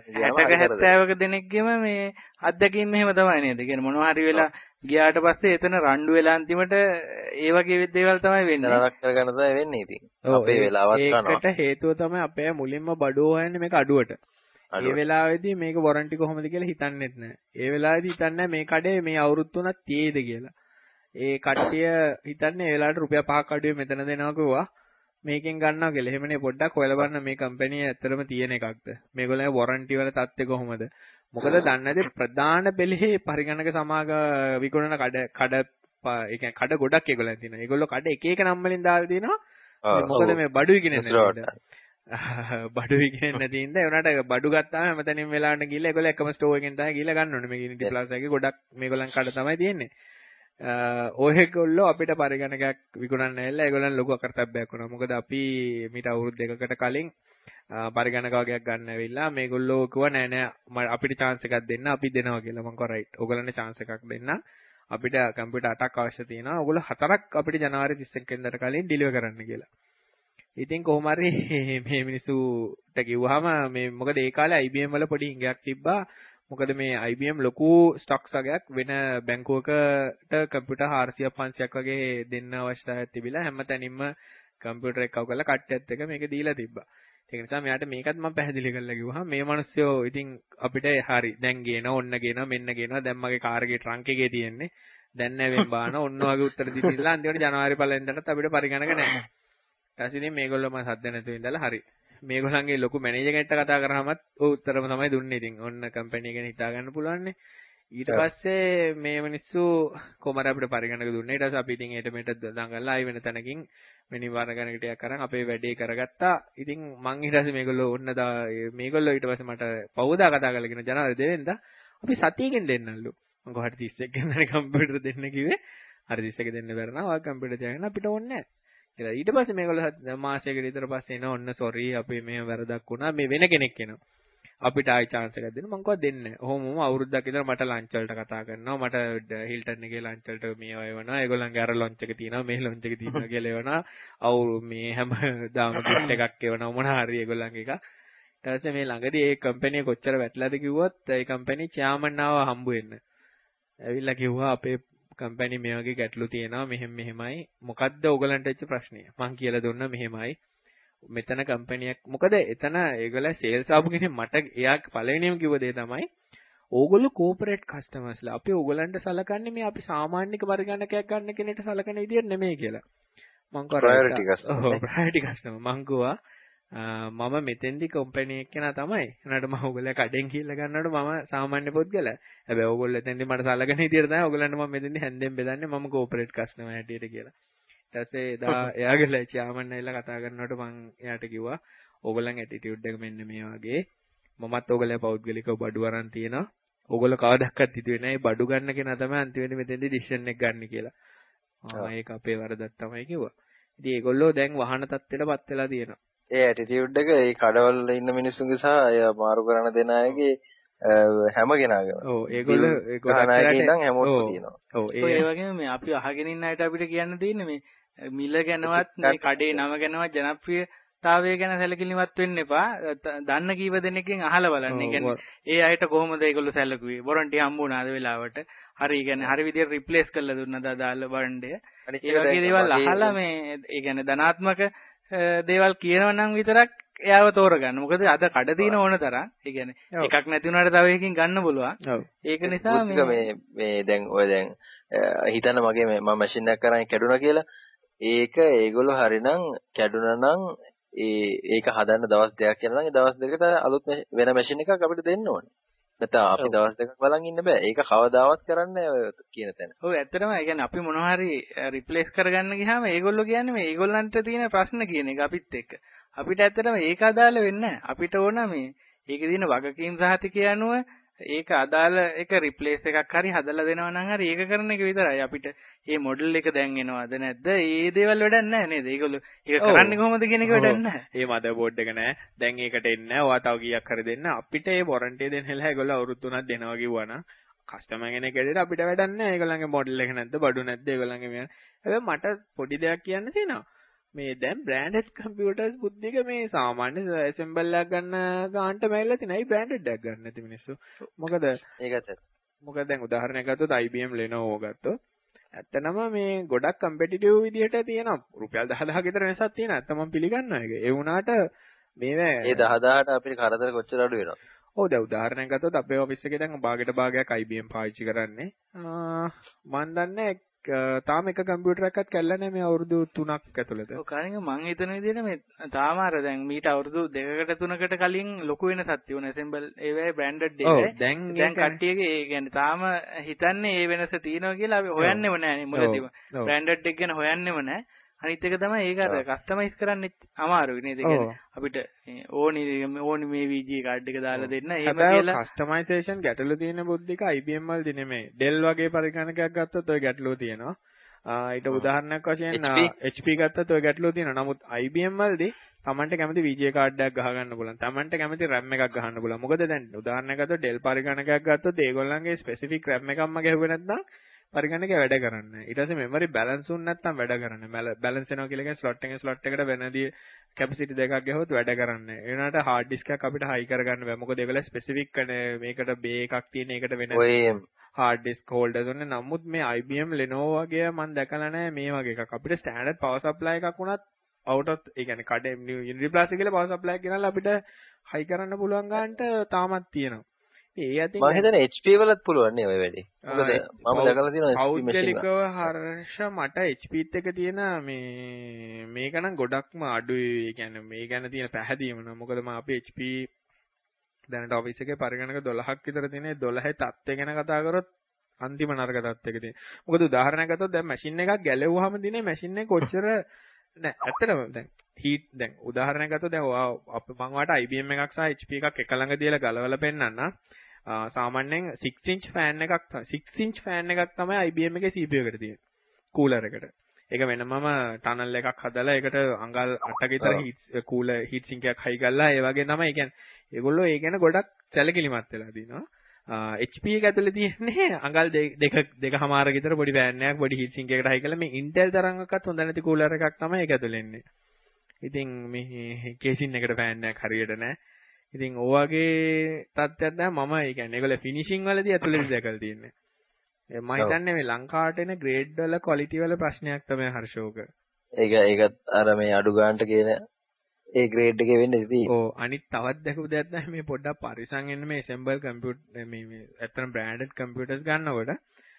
60ක දෙනෙක්ගෙම මේ අත්දැකීම් මෙහෙම තමයි නේද? ඒ කියන්නේ මොනවා හරි වෙලා ගියාට පස්සේ එතන රණ්ඩු වෙලා අන්තිමට ඒ වගේ දේවල් තමයි වෙන්නේ. නරක කරගන්න තමයි වෙන්නේ ඉතින්. අපේ වෙලාවත් කරනවා. ඒකට හේතුව තමයි අපේ මුලින්ම බඩුව හොයන්නේ මේක අඩුවට. ඒ වෙලාවේදී මේක වොරන්ටි කොහොමද කියලා හිතන්නේත් නැහැ. ඒ වෙලාවේදී හිතන්නේ මේ කඩේ මේ අවුරුදු 3ක් තියේද කියලා. ඒ කට්ටිය හිතන්නේ ඒ වෙලාවට රුපියල් 5ක් අඩුවේ මෙතන දෙනවා කිව්වා මේකෙන් ගන්නවා කියලා. එහෙමනේ පොඩ්ඩක් හොයලා බලන්න මේ කම්පැනි ඇත්තටම තියෙන එකක්ද? මේගොල්ලන්ගේ වොරන්ටි වල තත්ත්වය කොහොමද? මොකද දන්නේ නැති ප්‍රධාන පෙළේ පරිගණක සමාග විකුණන කඩ ඒ කියන්නේ කඩ ගොඩක් ඒගොල්ලන් තියෙනවා. ඒගොල්ලෝ කඩ එක එක නම් වලින් දාලා තියෙනවා. මොකද මේ බඩු විකිනෙන්නේ නැහැ. බඩු විකිනෙන්නේ නැති ඉඳ ඒ උනාට බඩු ගත්තාම හැමතැනින්ම වෙලාවට ගිහලා ඒගොල්ලෝ එකම ස්ටෝර් එකෙන් තමයි ගිහලා ගන්න ඕනේ. මේ Unity Plaza එකේ ගොඩක් මේගොල්ලන් කඩ තමයි තියෙන්නේ. ඔයගොල්ලෝ අපිට පරිගණකයක් විකුණන්න ඇවිල්ලා ඒගොල්ලන් ලොකු අකරතැබ්බයක් වුණා. මොකද අපි මීට අවුරුදු දෙකකට කලින් පරිගණක වගේක් ගන්න ඇවිල්ලා මේගොල්ලෝ කිව්වා නෑ නෑ අපිට chance එකක් දෙන්න අපි දෙනවා කියලා. මම කිව්වා right. ඔයගොල්ලන්ට chance එකක් දෙන්න. අපිට කම්පියුටර් 8ක් අවශ්‍ය තියෙනවා. ඔයගොල්ලෝ 4ක් අපිට ජනවාරි 31 වෙනිදාට කලින් ඩිලිවර් කරන්න කියලා. ඉතින් කොහොම හරි මේ මිනිස්සුට කිව්වහම මේ මොකද ඒ කාලේ IBM වල පොඩි හිඟයක් තිබ්බා. මොකද මේ IBM ලොකු ස්ටොක්ස් වගේක් වෙන බැංකුවකට කම්පියුටර් 400ක් 500ක් වගේ දෙන්න අවශ්‍යතාවයක් තිබිලා හැමතැනින්ම කම්පියුටර් එකක් කවකලා කට්ටියත් එක මේක දීලා තිබ්බා. ඒක නිසා මෙයාට මේකත් මම පැහැදිලි කරලා කිව්වා. මේ මිනිස්සුયો ඉතින් අපිට හරි දැන් ගේනවා ඔන්න ගේනවා මෙන්න ගේනවා දැන් මගේ කාර් එකේ ට්‍රංක් එකේ තියෙන්නේ. දැන් නැවෙන් බාන ඔන්න වගේ උත්තර දීලා අන්තිමට ජනවාරි පළවෙනිදාට අපිට පරිගණක නැහැ. ඊට පස්සේ මේගොල්ලෝ මම සද්ද නැතුව ඉඳලා හරි මේගොල්ලන්ගේ ලොකු මැනේජර් කෙනෙක්ට කතා කරාමත් ඔය උත්තරම තමයි දුන්නේ. ඉතින් ඔන්න කම්පැනි එක ගැන හිතා ගන්න පුළුවන්නේ. ඊට පස්සේ මේ මිනිස්සු කොහමද අපිට පරිගණක දුන්නේ. ඊට පස්සේ අපි ඉතින් ඒට මෙට දඟලලා ආයි වෙන තැනකින් මෙනි වර්ගණක ටිකක් කරන් අපේ වැඩේ කරගත්තා. ඉතින් මං ඊට පස්සේ මේගොල්ලෝ ඊට පස්සේ මට පවුදා කතා කරලා කියන ජනවාරි 2 වෙනිදා අපි සතියකින් දෙන්නලු. මම කොහට 31 වෙනිදානේ කම්පියුටර් දෙන්න කිව්වේ. හරි 31 දෙන්න බැරනවා. ඔය කම්පියුටර් තියාගෙන අපිට ඕනේ නැහැ. ඊට පස්සේ මේගොල්ලෝ මාසයකට විතර පස්සේ එනවා ඔන්න සෝරි අපි මේ වැරදක් වුණා මේ වෙන කෙනෙක් එනවා අපිට ආයි chance එකක් දෙන්න මං කිව්වා දෙන්න ඔහොමම අවුරුද්දක් විතර මට ලන්ච් වලට කතා කරනවා මට හිල්ටන් එකේ ලන්ච් වලට මේවා එවනවා ඒගොල්ලන්ගේ අර ලොන්ච් එක තියෙනවා මේ ලොන්ච් එක තියෙනවා කියලා එවනවා අවුරු මේ හැමදාම ගිෆ්ට් එකක් එවනවා මොන හරි ඒගොල්ලන්ගේ එකක් ඊට පස්සේ මේ ළඟදී ඒ කම්පැනි කොච්චර වැටලාද කිව්වොත් ඒ කම්පැනි චෙයාමන් ආව හම්බ වෙන්න ඇවිල්ලා කිව්වා අපේ කම්පැනි මේ වගේ ගැටලු තියෙනවා මෙහෙමයි මොකද්ද ඕගලන්ට වෙච්ච ප්‍රශ්නේ මං කියලා දුන්නා මෙහෙමයි මෙතන කම්පැනියක් මොකද එතන ඒගොල්ලෝ සේල්ස් ආපු කෙනෙක් මට එයා පළවෙනිම කිව්ව දේ තමයි ඕගොල්ලෝ කෝපරේට් කස්ටමර්ස්ලා අපි ඕගලන්ට සලකන්නේ මේ අපි සාමාන්‍ය පරිගණකයක් ගන්න කෙනෙක්ට සලකන විදියට නෙමෙයි කියලා මං කරා ප්‍රයොරිටි කස්ටමර් මං ගුවා මම මෙතෙන්දි කම්පැනි එකේනා තමයි එනකට මම ඕගොල්ලෝ කඩෙන් කියලා ගන්නකොට මම සාමාන්‍ය පොත්ගල හැබැයි ඕගොල්ලෝ එතෙන්දි මට සලකන විදියට තමයි ඕගොල්ලන්ට මම මෙතෙන්දි හැන්දෙන් බෙදන්නේ මම කෝපරේට් කස්ටමර් හැටියට කියලා ඊට පස්සේ එදා එයාගේ චෙයාමන් ඇවිල්ලා කතා කරනකොට මං එයාට කිව්වා ඕගොල්ලන්ගේ ඇටිටියුඩ් එක මෙන්න මේ වගේ මමත් ඕගොල්ලෝ පෞද්ගලිකව බඩු අරන් තියෙනවා ඕගොල්ලෝ කවදාවත් හිතුවේ නැහැ බඩු ගන්න කෙනා තමයි අන්තිමේදී මෙතෙන්දි ඩිසිෂන් එක ගන්න කියලා ඒක අපේ වරදක් තමයි කිව්වා ඉතින් ඒගොල්ලෝ දැන් වහන තත්ත්වයටපත් වෙලා තියෙනවා ඒ ඇටිටියුඩ් එක ඒ කඩවල ඉන්න මිනිස්සුන්ගේ සහ අය මාරු කරන දෙන අයගේ හැම කෙනාගේම. ඔව් ඒගොල්ලෝ ඉඳන් හැමෝටම තියෙනවා. ඔව් ඒ වගේම මේ අපි අහගෙන ඉන්න අයට අපිට කියන්න තියෙන්නේ මේ මිල ගැනවත් මේ කඩේ නම ගැනවත් ජනප්‍රියතාවය ගැන සැලකිලිමත් වෙන්න එපා. දන්න කීප දෙනෙක්ගෙන් අහලා බලන්න. ඒ කියන්නේ ඒ අයට කොහොමද ඒගොල්ලෝ සැලකුවේ? වොරන්ටි හම්බ වුණාද වෙලාවට? හරි කියන්නේ හරි විදියට රිප්ලේස් කරලා දුන්නද අදාළ වරන්ඩය? ඒ වගේ දේවල් අහලා මේ ඒ කියන්නේ ධනාත්මක දේවල් කියනවා නම් විතරක් එයාව තෝරගන්න. මොකද අද කඩ තියෙන ඕන තරම්. ඒ කියන්නේ එකක් නැති වුණාට තව එකකින් ගන්න පුළුවන්. ඒක නිසා මේ දැන් ඔය දැන් හිතන්න මගේ මම මැෂින් එකක් කරන් කැඩුනා කියලා. ඒක ඒගොල්ලෝ හරිනම් කැඩුනා නම් ඒක හදන්න දවස් 2ක් යනවා නම් ඒ දවස් දෙකට අලුත් වෙන මැෂින් එකක් අපිට දෙන්න ඕනේ. නැත්නම් අපි දවස් දෙකක් බලන් ඉන්න බෑ. ඒක කවදාවත් කරන්නේ ඔය කියන තැන. ඔව් ඇත්තටම ඒ කියන්නේ අපි මොනවා හරි රිප්ලේස් කරගන්න ගියාම ඒගොල්ලෝ කියන්නේ මේ ඒගොල්ලන්ට තියෙන ප්‍රශ්න කියන එක අපිත් එක්ක. අපිට ඇත්තටම ඒක අදාළ වෙන්නේ නැහැ. අපිට ඕන මේ ඒකේ තියෙන වගකීම් සහතිකය අනුව ඒක අදාළ එක රිප්ලේස් එකක් හරි හදලා දෙනවා නම් හරි ඒක කරන එක විතරයි. අපිට මේ මොඩල් එක දැන් එනවද නැද්ද? ඒ දේවල් වැඩක් නැහැ නේද? ඒගොල්ලෝ ඒක කරන්නේ කොහොමද කියන එක වැඩක් නැහැ. මේ මදර්බෝඩ් එක නැහැ. දැන් ඒකට එන්නේ නැහැ. ඔයා තව කීයක් හරි දෙන්න. අපිට මේ වොරන්ටි දෙන්න හැලලා ඒගොල්ලෝ අවුරුදු 3ක් දෙනවා කිව්වනම් කස්ටමර් කෙනෙක් ඇදලා අපිට වැඩක් නැහැ. ඒගොල්ලන්ගේ මොඩල් එක නැද්ද? බඩු නැද්ද? ඒගොල්ලන්ගේ මේ. හැබැයි මට පොඩි දෙයක් කියන්න තියෙනවා. මේ දැන් බ්‍රෑන්ඩඩ් කම්පියුටර්ස් බුද්ධික මේ සාමාන්‍ය ඇසෙම්බල් එකක් ගන්න ගන්නට මැල්ලා තියෙනයි බ්‍රෑන්ඩඩ් එකක් ගන්න නැති මිනිස්සු. මොකද ඒකත් මොකද දැන් උදාහරණයක් ගත්තොත් IBM Lenovo ගත්තොත් ඇත්තනම මේ ගොඩක් කම්පිටිටිව් විදිහට තියෙනවා. රුපියල් 10000 කට වෙනසක් තියෙනවා. ඇත්ත මම පිළිගන්නවා ඒක. ඒ වුණාට මේ 10000ට අපිට කරදර කොච්චර අඩු වෙනවද? ඔව් දැන් උදාහරණයක් ගත්තොත් අපේ ඔෆිස් එකේ දැන් භාගයට භාගයක් IBM පාවිච්චි කරන්නේ. මම දන්නේ තාම එක කම්පියුටර් එකක්වත් කැල්ලා නැහැ මේ අවුරුදු 3ක් ඇතුළත. ඔව් කාරින්ග මං හිතන විදිහට මේ තාම අර දැන් මීට අවුරුදු 2කට 3කට කලින් ලොකු වෙනසක් තියුණා ඇසෙම්බල් ඒවැයි බ්‍රෑන්ඩඩ් ඒවැයි. දැන් කට්ටියගේ ඒ කියන්නේ තාම හිතන්නේ ඒ වෙනස තියෙනවා කියලා අපි හොයන්නෙම නැහැ මුලදීම. බ්‍රෑන්ඩඩ් එක ගැන හොයන්නෙම නැහැ. අනිත් එක තමයි ඒක අර කස්ටමයිස් කරන්න අමාරුයි නේද? ඒ කියන්නේ අපිට ඕනි මේ VG කාඩ් එක දාලා දෙන්න. එහෙම කියලා කස්ටමයිසේෂන් ගැටලු තියෙන බුද්ධික IBM වලදී නෙමෙයි. Dell වගේ පරිගණකයක් ගත්තොත් ඔය ගැටලුව තියෙනවා. ඊට උදාහරණයක් වශයෙන් HP ගත්තොත් ඔය ගැටලුව තියෙනවා. නමුත් IBM වලදී Tamanට කැමති VGA කාඩ් එකක් ගහ ගන්න පුළුවන්. Tamanට කැමති RAM එකක් ගහන්න පුළුවන්. මොකද දැන් උදාහරණයක් ගත්තොත් Dell පරිගණකයක් ගත්තොත් ඒගොල්ලන්ගේ ස්පෙસિෆික් RAM එකක්ම ගැහුවේ නැත්නම් පරිගණකය වැඩ කරන්නේ. ඊට පස්සේ මෙමරි බැලන්ස් වුණ නැත්නම් වැඩ කරන්නේ. බැලන්ස් වෙනවා කියලා කියන්නේ ස්ලොට් එකෙන් ස්ලොට් එකට වෙනදී කැපැසිටි දෙකක් ගහුවොත් වැඩ කරන්නේ. ඒ වුණාට හાર્ඩ් ඩිස්ක් එකක් අපිට හයි කරගන්න බෑ. මොකද ඒගොල්ලෝ ස්පෙસિෆික් මේකට බේ එකක් තියෙන එකට වෙන හાર્ඩ් ඩිස්ක් හෝල්ඩර්ස් උන්නේ. නමුත් මේ IBM Lenovo වගේ මම දැකලා නැහැ මේ වගේ එකක්. අපිට ස්ටෑන්ඩඩ් පවර් සප්ලයි එකක් වුණත් out of ඒ කියන්නේ කඩේ Uniplus කියලා පවර් සප්ලයි එකක් ගෙනල්ලා අපිට හයි කරන්න පුළුවන් ගන්නට තාමත් තියෙනවා. ඒ අතින් මම හිතන්නේ HP වලත් පුළුවන් නේ ඔය වැඩේ. මොකද මම දැකලා තියෙනවා HP මැෂින් එක. හර්ෂ මට HP එක තියෙන මේක නම් ගොඩක්ම අඩුයි. ඒ කියන්නේ මේ ගැන තියෙන පැහැදීම නම් මොකද මම අපේ HP දැනට ඔෆිස් එකේ පරිගණක 12ක් විතර තියෙන 12 තත්ත්වය ගැන කතා කරොත් අන්තිම නරක තත්ත්වයක තියෙන. මොකද උදාහරණයක් ගත්තොත් දැන් මැෂින් එකක් ගැලෙව්වහම දිනේ මැෂින් එක කොච්චර නෑ ඇත්තටම දැන් හීට් දැන් උදාහරණයක් ගත්තොත් දැන් මම වාට IBM එකක් සහ HP එකක් එක ළඟ තියලා ගලවලා පෙන්නන්න. සාමාන්‍යයෙන් 6 inch fan එකක් තමයි IBM එකේ CPU එකට තියෙන්නේ. කූලර් එකට. ඒක වෙනමම ටනල් එකක් හදලා ඒකට අඟල් 8ක විතර හීට් සින්ක් එකක් හයි කරලා ඒ වගේ තමයි. ඒ කියන්නේ ඒගොල්ලෝ ඒ ගැන ගොඩක් සැලකිලිමත් වෙලා දිනවා. HP එක ඇතුලේ තියෙන්නේ අඟල් දෙකමාර විතර පොඩි ෆෑන් එකක් පොඩි හීට් සින්ක් එකකට හයි කරලා මේ Intel තරංගකත් හොඳ නැති කූලර් එකක් තමයි ඒක ඇතුලේ ඉන්නේ. ඉතින් මේ කේසින් එකට ෆෑන් එකක් හරියට නැහැ. ඉතින් ඔයගේ තත්ත්වයක් තමයි මම ඒ කියන්නේ ඒගොල්ලෝ ෆිනිෂින් වලදී ඇතුළේ දැකලා තියෙන්නේ. මම හිතන්නේ මේ ලංකාවට එන ග්‍රේඩ් වල ක්වොලිටි වල ප්‍රශ්නයක් තමයි හර්ෂෝක. ඒක අර මේ අඩු ගන්නට කියන ඒ ග්‍රේඩ් එකේ වෙන්නේ ඉතින්. ඔව් අනිත් තවත් දැකපු දෙයක් තමයි මේ පොඩ්ඩක් පරිසම් වෙන්න මේ assemble computer මේ ඇත්තටම branded computers ගන්නකොට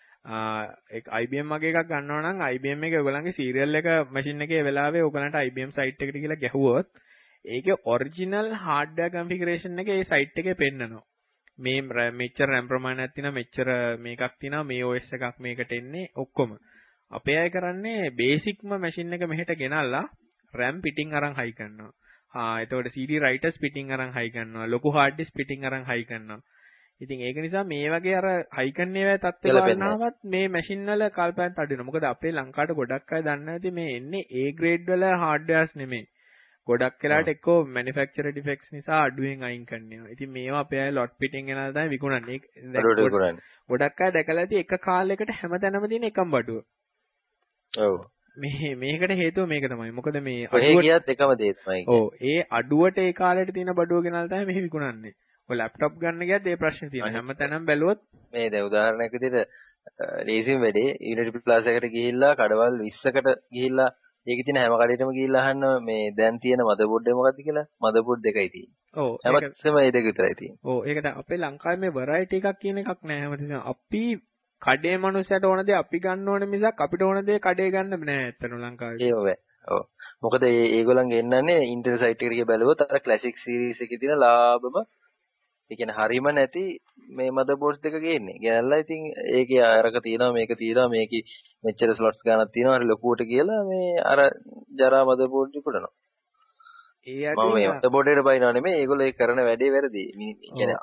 ඒක IBM වගේ එකක් ගන්නවා නම් IBM එකේ ඔයගොල්ලන්ගේ serial එක machine එකේ වෙලාවේ ඔයගොල්ලන්ට IBM site එකට ගිහලා ගැහුවොත් ඒකේ ඔරිජිනල් හાર્ඩ්වෙයාර් කන්ෆිගරේෂන් එක ඒ සයිට් එකේ පෙන්නනවා. මේ මෙච්චර RAM ප්‍රමාණයක් තියෙනවා, මෙච්චර මේකක් තියෙනවා, මේ OS එකක් මේකට එන්නේ ඔක්කොම. අපේ අය කරන්නේ බේසික්ම මැෂින් එක මෙහෙට ගෙනල්ලා RAM පිටින් අරන් හයි කරනවා. එතකොට CD writers පිටින් අරන් හයි කරනවා. ලොකු hard disk පිටින් අරන් හයි කරනවා. ඉතින් ඒක නිසා මේ වගේ අර හයි කරන ඒවා තත්ත්ව ගන්නවත් මේ මැෂින් වල කල්පයන් අඩු වෙනවා. මොකද අපේ ලංකාවට ගොඩක් අය දන්නේ නැති මේ එන්නේ A grade වල hardwares නෙමෙයි. ගොඩක් වෙලාවට එක්කෝ manufacturer defects නිසා අඩුවෙන් අයින් කරනවා. ඉතින් මේවා අපේ අය lot පිටින් ගෙනල්ලා තමයි විකුණන්නේ. ගොඩක් අය දැකලා ඇති එක කාලයකට හැමතැනම තියෙන එකම බඩුව. ඔව්. මේකට හේතුව මේක තමයි. මොකද මේ අඩුවට ගියත් එකම දේ තමයි. ඔව්. ඒ අඩුවට ඒ කාලේට තියෙන බඩුව ගෙනල්ලා තමයි මෙහි විකුණන්නේ. ඔය ලැප්ටොප් ගන්න ගියත් ඒ ප්‍රශ්නේ තියෙනවා. හැමතැනම බැලුවොත් මේ දැන් උදාහරණයක් විදිහට ලේසිම වැඩේ Unity Plus එකට ගිහිල්ලා කඩවල් 20කට ගිහිල්ලා ඒකේ තියෙන හැම කඩේටම ගිහිල්ලා අහන්න මේ දැන් තියෙන මදර්බෝඩ් එක මොකක්ද කියලා. මදර්බෝඩ් දෙකයි තියෙන්නේ. ඔව් හැමතිස්සෙම මේ දෙක විතරයි තියෙන්නේ. ඔව් ඒකට අපේ ලංකාවේ මේ variety එකක් කියන එකක් නෑ හැමතිස්සෙම. අපි කඩේ මිනිස්සුන්ට ඕන දේ අපි ගන්න ඕනේ මිසක් අපිට ඕන දේ කඩේ ගන්න බෑ ඇත්තටම ලංකාවේ. ඒව බෑ. ඔව්. මොකද ඒගොල්ලන්ගේ එන්නන්නේ ඉන්ටර්නෙට් සයිට් එකට ගිහ බැලුවොත් අර ක්ලාසික් සීරීස් එකේ තියෙන ලාභම ඒ කියන්නේ හරීම නැති මේ මදර්බෝඩ්ස් දෙක ගේන්නේ. ගෙනල්ලා ඉතින් ඒකේ අරක තියෙනවා මේක තියෙනවා මේකේ මෙච්චර ස්ලොට්ස් ගන්නක් තියෙනවා හරි ලොකුවට කියලා මේ අර ජරා මදර්බෝඩ් විකුණනවා. ඒ මම මේ මදර්බෝඩ් එකට බයිනවා නෙමෙයි ඒගොල්ලෝ ඒ කරන වැඩේ වැරදි. මේ කියන්නේ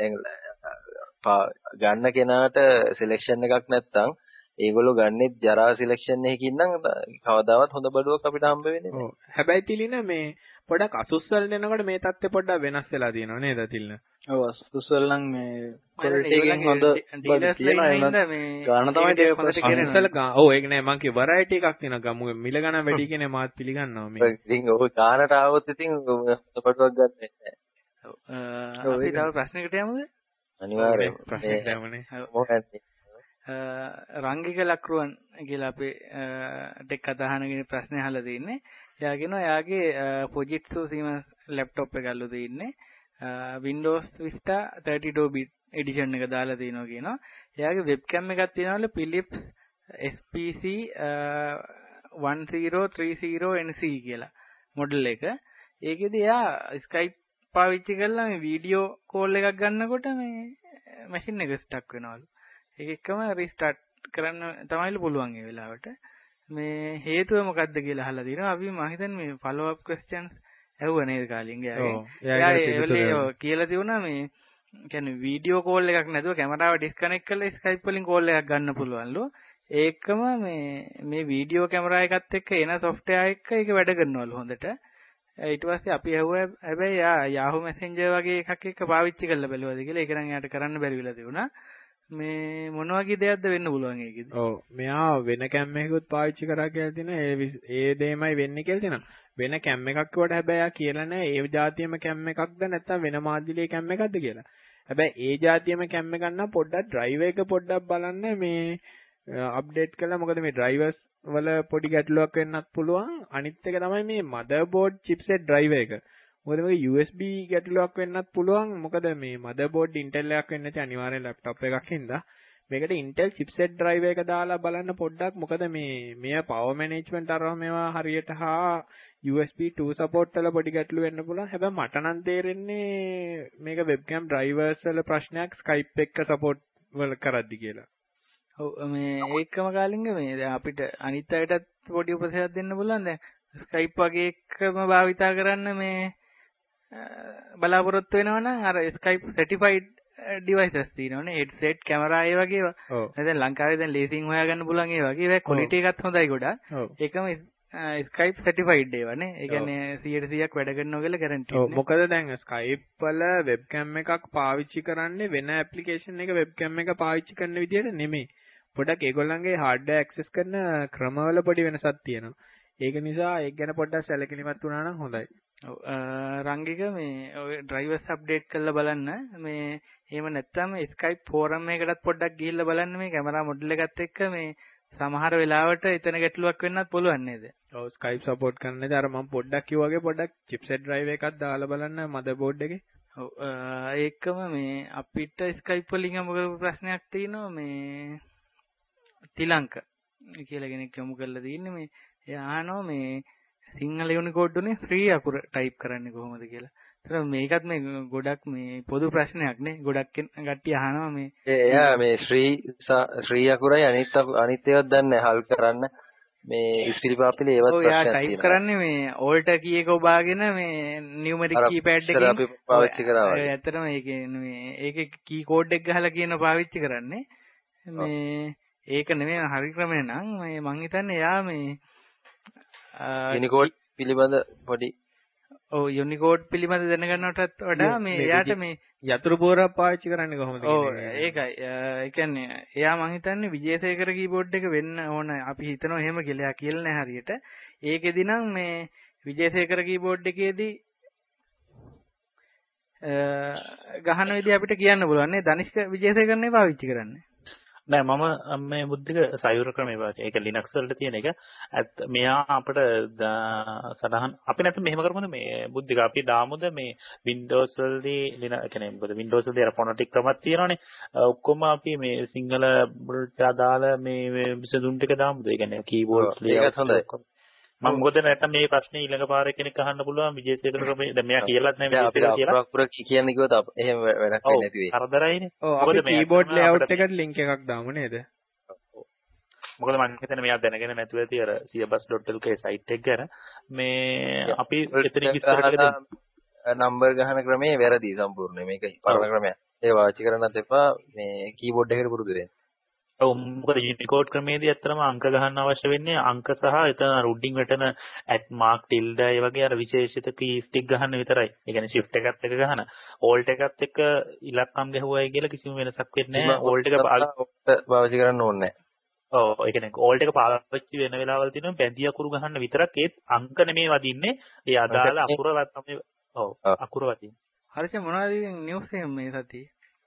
ගන්න කෙනාට සිලෙක්ෂන් එකක් නැත්තම් ඒගොල්ලෝ ගන්නෙත් ජරා සිලෙක්ෂන් එකකින් නම් කවදාවත් හොඳ බඩුවක් අපිට හම්බ වෙන්නේ නැහැ. ඔව්. හැබැයි තිලින මේ පොඩක් අසුස් වල දෙනකොට මේ තත්ත්වය පොඩ්ඩක් වෙනස් වෙලා තියෙනවා නේද තිලින? ඔව් අසුස් වල නම් මේ ක්වොලිටි එකෙන් හොඳ ඩීලර්ස් තියෙනවා මේ ගාන තමයි ඩිෆරන්ස් කියන්නේ. ඔව් ඒක නෑ මං කිය variety එකක් තියෙනවා ගමු මිල ගණන් වැඩි කියන්නේ මාත් පිළිගන්නවා මේ. ඉතින් ඔය ගානට ආවොත් ඉතින් බඩුවක් ගන්න නැහැ. ඔව්. අපි තව ප්‍රශ්නයකට යමුද? අනිවාර්යයෙන්. ප්‍රශ්නයක් යමුනේ. මොකක්ද? රංගික ලක්රුවන් කියලා අපේ ටෙක් කතාහනගෙන ප්‍රශ්න අහලා තින්නේ. එයා කියනවා එයාගේ Fujitsu Siemens laptop එක අල්ලු තින්නේ. Windows Vista 32-bit edition එක දාලා තිනවා කියනවා. එයාගේ webcam එකක් තියෙනවලු Philips SPC 1030NC කියලා මොඩල් එක. ඒකෙදි එයා Skype පාවිච්චි කරලා මේ වීඩියෝ කෝල් එකක් ගන්නකොට මේ මැෂින් එක ස්ටක් වෙනවලු. ඒක එක්කම රීස්ටාර්ට් කරන්න තමයිලු පුළුවන් ඒ වෙලාවට. මේ හේතුව මොකක්ද කියලා අහලා දිනවා. අපි මම හිතන්නේ මේ follow up questions ඇහුවා නේද කාලින් ගියාගේ. එයා ඒ වෙලේ කියලා තියුණා මේ කියන්නේ වීඩියෝ කෝල් එකක් නැතුව කැමරාව ඩිස්කනෙක්ට් කරලා Skype වලින් කෝල් එකක් ගන්න පුළුවන්ලු. ඒකම මේ වීඩියෝ කැමරා එකත් එක්ක එන software එක ඒක වැඩ කරනවලු හොඳට. ඊට පස්සේ අපි ඇහුවා හැබැයි Yahoo Messenger වගේ එකක් එක්ක පාවිච්චි කරලා බැලුවාද කියලා. ඒක නම් එයාට කරන්න බැරි වෙලා තිබුණා. මේ මොන වගේ දෙයක්ද වෙන්න පුළුවන් ඒකෙදි? ඔව් මෙයා වෙන කැම් එකකුත් පාවිච්චි කරා කියලා තියෙනවා. ඒ දෙයමයි වෙන්නේ කියලා තියෙනවා. වෙන කැම් එකක් කොට හැබැයි යා කියලා නැහැ ඒ જાතියෙම කැම් එකක්ද නැත්නම් වෙන මාධ්‍යලේ කැම් එකක්ද කියලා. හැබැයි ඒ જાතියෙම කැම් එකක් නම් පොඩ්ඩක් ඩ්‍රයිවර් එක පොඩ්ඩක් බලන්න මේ අප්ඩේට් කළා. මොකද මේ ඩ්‍රයිවර්ස් වල පොඩි ගැටලුවක් වෙන්නත් පුළුවන්. අනිත් එක තමයි මේ මදර්බෝඩ් චිප්සෙට් ඩ්‍රයිවර් එක. මොකද මේක USB ගැටලුවක් වෙන්නත් පුළුවන්. මොකද මේ මදර්බෝඩ් Intel එකක් වෙන්නේ නැති අනිවාර්යෙන් ලැප්ටොප් එකක් හින්දා මේකට Intel chipset drive එක දාලා බලන්න පොඩ්ඩක්. මොකද මේ power management අරව මේවා හරියට හා USB 2 support වල පොඩි ගැටලු වෙන්න පුළුවන්. හැබැයි මට නම් තේරෙන්නේ මේක webcam drivers වල ප්‍රශ්නයක් Skype එක්ක support වල කරද්දි කියලා. ඔව් මේ ඒකම කාලින්ග මේ දැන් අපිට අනිත් අයටත් පොඩි උපදේශයක් දෙන්න පුළුවන්. දැන් Skype වගේ එකම භාවිතා කරන්න මේ බලාපොරොත්තු වෙනවා නම් අර Skype certified devices තියෙනවනේ headset camera ඒ වගේ ඒවා. දැන් ලංකාවේ දැන් ලේසින් හොයාගන්න පුළුවන් ඒ වගේ. ඒක quality එකත් හොඳයි ගොඩක්. ඒකම Skype certified ඒවා නේ. ඒ කියන්නේ 100%ක් වැඩ කරනවා කියලා guarantee නේ. ඔව් මොකද දැන් Skype වල webcam එකක් පාවිච්චි කරන්නේ වෙන application එක webcam එක පාවිච්චි කරන විදිහට නෙමෙයි. පොඩක් ඒගොල්ලන්ගේ hardware access කරන ක්‍රමවල පොඩි වෙනසක් තියෙනවා. ඒක නිසා ඒක ගැන පොඩ්ඩක් සැලකිලිමත් වුණා නම් හොඳයි. රංගික මේ ඔය drivers update කරලා බලන්න. මේ එහෙම නැත්නම් Skype forum එකකටත් පොඩ්ඩක් ගිහිල්ලා බලන්න මේ කැමරා මොඩල් එකත් එක්ක මේ සමහර වෙලාවට එතන ගැටලුවක් වෙන්නත් පුළුවන් නේද? ඔව් Skype support කරන්නේ අර මම පොඩ්ඩක් කිව්වා වගේ පොඩ්ඩක් chipset drive එකක් දාලා බලන්න motherboard එකේ. ඔව් ඒකම මේ අපිට Skype වලින් යමු කරපු ප්‍රශ්නයක් තියෙනවා මේ තිලංක කියලා කෙනෙක් යමු කරලා තියෙන්නේ මේ එයා අහනවා මේ සිංහල යුනිකෝඩ් උනේ ශ්‍රී අකුර ටයිප් කරන්නේ කොහොමද කියලා. ඒතර මේකත් මේ ගොඩක් මේ පොදු ප්‍රශ්නයක් නේ. ගොඩක් කට්ටිය අහනවා මේ එයා මේ ශ්‍රී අකුරයි අනිත් ඒවාත් දන්නේ හල් කරන්න මේ ඉස්පිරිපාපිලි ඒවත් ප්‍රශ්නයක් තියෙනවා. ඔව් එයා ටයිප් කරන්නේ මේ ඕල්ටර් කී එක ඔබාගෙන මේ නියුමරික් කීපෑඩ් එකකින් අපි පාවිච්චි කරා වගේ. ඇත්තටම ඒකේ කී කෝඩ් එක ගහලා කියන පාවිච්චි කරන්නේ. මේ ඒක නෙමෙයි හරි ක්‍රමය නම් මම හිතන්නේ එයා මේ යුනිකෝඩ් පිළිබඳ පොඩි ඔව් යුනිකෝඩ් පිළිබඳ දැනගන්නටත් වඩා මේ එයාට මේ යතුරු බෝරක් පාවිච්චි කරන්නේ කොහොමද ඔව් ඒකයි. ඒ කියන්නේ එයා මං හිතන්නේ විජේසේකර කීබෝඩ් එක වෙන්න ඕන. අපි හිතනවා එහෙම කියලා. එයා කියලා නැහැ හරියට. ඒකෙදි නම් මේ විජේසේකර කීබෝඩ් එකේදී ගහන විදිහ අපිට කියන්න පුළුවන් නේ. ධනිෂ්ක විජේසේකරනේ පාවිච්චි කරන්නේ. නෑ මම මේ බුද්ධික සයුර ක්‍රමය පාවිච්චි. ඒක Linux වලට තියෙන එක. මෙයා අපිට සටහන් අපි නැත්නම් මෙහෙම කරමුද මේ බුද්ධික අපි දාමුද මේ Windows වලදී කියන්නේ මොකද Windows වලදී අර ෆොනටික් ක්‍රමයක් තියෙනවනේ. ඔක්කොම අපි මේ සිංහල වලට අදාළ මේ විසඳුම් ටික දාමුද? ඒ කියන්නේ කීබෝඩ් ඒකත් හොඳයි. මම මොකද නැත්නම් මේ ප්‍රශ්නේ ඊළඟ පාරේ කෙනෙක් අහන්න පුළුවන් විජේසේකර ක්‍රමයේ දැන් මෙයා කියලාත් නැහැ විජේසේකර කියලා. අපුරක් කියන්නේ කිව්වොත් එහෙම වැඩක් වෙන්නේ නැති වෙයි. කරදරයිනේ. ඔව් අපි කීබෝඩ් ලේඅවුට් එකට ලින්ක් එකක් දාමු නේද? මොකද මම හිතන්නේ මෙයා දැනගෙන නැතුව ඇති අර cbus.lk සයිට් එක ගැන මේ අපි එතනින් විස්තර කරලා නම්බර් ගහන ක්‍රමේ වැරදි සම්පූර්ණයෙන්. මේක පරණ ක්‍රමයක්. ඒක පාවිච්චි කරන්නත් එපා. මේ කීබෝඩ් එකකට පුරුදු වෙන්න. ඔව් මොකද Unicode ක්‍රමයේදී ඇත්තටම අංක ගහන්න අවශ්‍ය වෙන්නේ අංක සහ එතන රුඩින් වැටෙන @mark tilde ඒ වගේ අර විශේෂිත කී ස්ටික් ගහන්න විතරයි. ඒ කියන්නේ shift එකත් එක ගහන. alt එකත් එක ඉලක්කම් ගැහුවයි කියලා කිසිම වෙනසක් වෙන්නේ නැහැ. alt එක පාවිච්චි කරන්න ඕනේ නැහැ. ඔව් ඒ කියන්නේ alt එක පාවිච්චි වෙන වෙලාවල් තියෙනවා බැඳි අකුරු ගහන්න විතරක් ඒත් අංක නෙමේ වදින්නේ. ඒ අදාළ අකුර තමයි ඔව් අකුර වදින්නේ. හරිද මොනවද නිවුස් එක මේ සතියේ?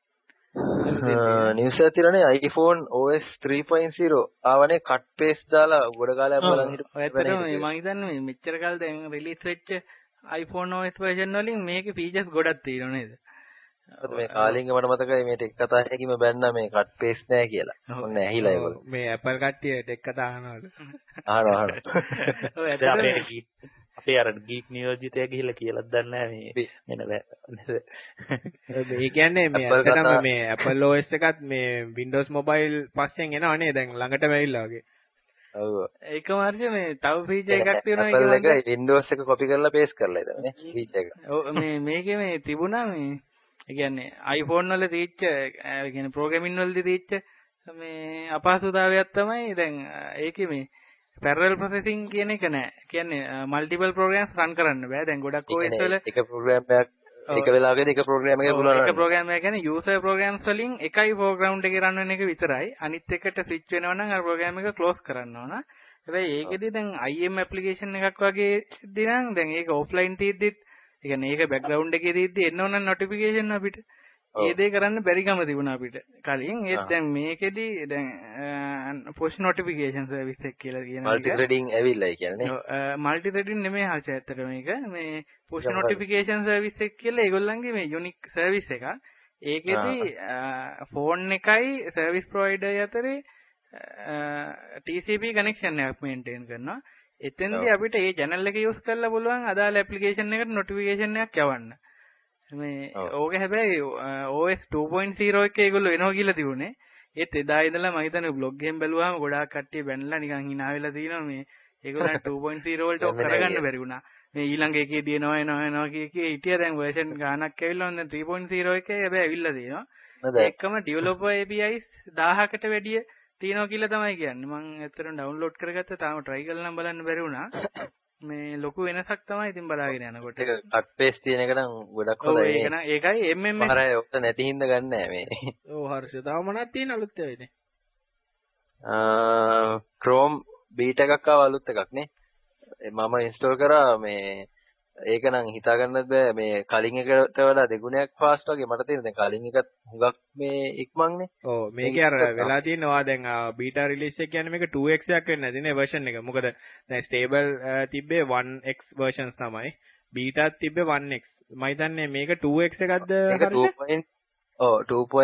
නිවුස් එකක් තියෙනනේ iPhone OS 3.0 ආවනේ කට් පේස්ට් දාලා ගොඩ කාලයක් බලන් හිටපු. ඇත්තටම මම හිතන්නේ මේ මෙච්චර කාල දැන් රිලීස් වෙච්ච iPhone OS version වලින් මේකේ features ගොඩක් තියෙනවා නේද? මේ කාලින්ග මට මතකයි මේ ටෙක් කතා එකකින්ම බැන්නා මේ කට් පේස්ට් නැහැ කියලා. ඔන්න ඇහිලා ඒගොල්ලෝ. මේ Apple කට්ටිය ටෙක් කතා අහනවලු. අහනවා. ඔව් ඇත්තටම අපේ අර ගීක් නියෝජිතයා ගිහිල්ලා කියලාත් දන්නේ නැහැ මේ වෙන නේද? ඒ කියන්නේ මේ ඇත්තටම මේ Apple OS එකත් මේ Windows Mobile පස්සෙන් එනවා නේ දැන් ළඟටම ඇවිල්ලා වගේ. ඔව්. ඒකම හරිය මේ තව feature එකක් තියෙනවා Apple එක Windows එක copy කරලා paste කරලා ඉතින් නේ feature එක. ඔව් මේකේ මේ තිබුණා මේ ඒ කියන්නේ iPhone වල තීච්ච ඒ කියන්නේ programming වලදී තීච්ච මේ අපහසුතාවයක් තමයි දැන් ඒකේ මේ parallel processing කියන එක නෑ. කියන්නේ multiple programs run කරන්න බෑ. දැන් ගොඩක් OS වල එක program එකක් එක වෙලාවකදී එක program එකක පුළුවන්. එක program එක කියන්නේ user programs වලින් එකයි foreground එකේ run වෙන එක විතරයි. අනිත් එකට switch වෙනවා නම් අර program එක close කරන්න ඕන. හැබැයි ඒකෙදි දැන් IM application එකක් වගේ දිනම් දැන් ඒක offline තියෙද්දිත් ඒ කියන්නේ ඒක background එකේ තියෙද්දි එන්න ඕන notification අපිට. ඒ දේ කරන්න බැරි ගම තිබුණා අපිට කලින්. ඒත් දැන් මේකෙදි දැන් push notification service එක කියලා කියන එක multi threading ඇවිල්ලා කියන්නේ. multi threading නෙමෙයි හරියට ඇත්තට මේක. මේ push notification service එක කියලා ඒගොල්ලන්ගේ මේ unique service එකක්. ඒකෙදි phone එකයි service provider අතරේ TCP connection එකක් maintain කරනවා. එතෙන්දී අපිට මේ channel එක use කරලා පුළුවන් අදාළ application එකට notification එකක් යවන්න. මේ ඕක හැබැයි OS 2.0 එකේ ඒගොල්ලෝ එනවා කියලා තිබුණේ. ඒත් එදා ඉඳලා මම හිතන්නේ බ්ලොග් එකෙන් බැලුවාම ගොඩාක් කට්ටිය බැනලා නිකන් hina වෙලා තිනවා මේ ඒගොල්ලන් 2.0 වලට ඔක් කරගන්න බැරි වුණා. මේ ඊළඟ එකේ දිනනවා එනවා කිය හිටියා දැන් version ගානක් ඇවිල්ලා දැන් 3.0 එකේ හැබැයි ඇවිල්ලා තියෙනවා. ඒකම developer APIs 1000කට වැඩිය තියෙනවා කියලා තමයි කියන්නේ. මම ඇත්තටම download කරගත්තා තාම try කරලා නම් බලන්න බැරි වුණා. මේ ලොකු වෙනසක් තමයි ඉතින් බලාගෙන යනකොට. ඒක කට් පේස්ට් තියෙන එක නම් ගොඩක් හොඳයි. ඔව් ඒකයි MMS. හරි ඔක්ක නැති හින්දා ගන්න නෑ මේ. ඔව් හර්ෂ තව මොනවද තියෙන අලුත් වෙන්නේ? Chrome beta එකක් ආව අලුත් එකක් නේ. මම install කරා මේ ඒක නම් හිතා ගන්නත් බෑ මේ කලින් එකට වඩා දෙගුණයක් fast වගේ මට තියෙන දැන් කලින් එකත් හුඟක් මේ ඉක්මන්නේ. ඔව් මේකේ අර වෙලා තියෙනවා දැන් බීටා රිලීස් එක කියන්නේ මේක 2x එකක් වෙන්නේ නැති නේ version එක. මොකද දැන් stable තිබ්බේ 1x versions තමයි. බීටාත් තිබ්බේ 1x. මම හිතන්නේ මේක 2x එකක්ද හරියට? ඔව්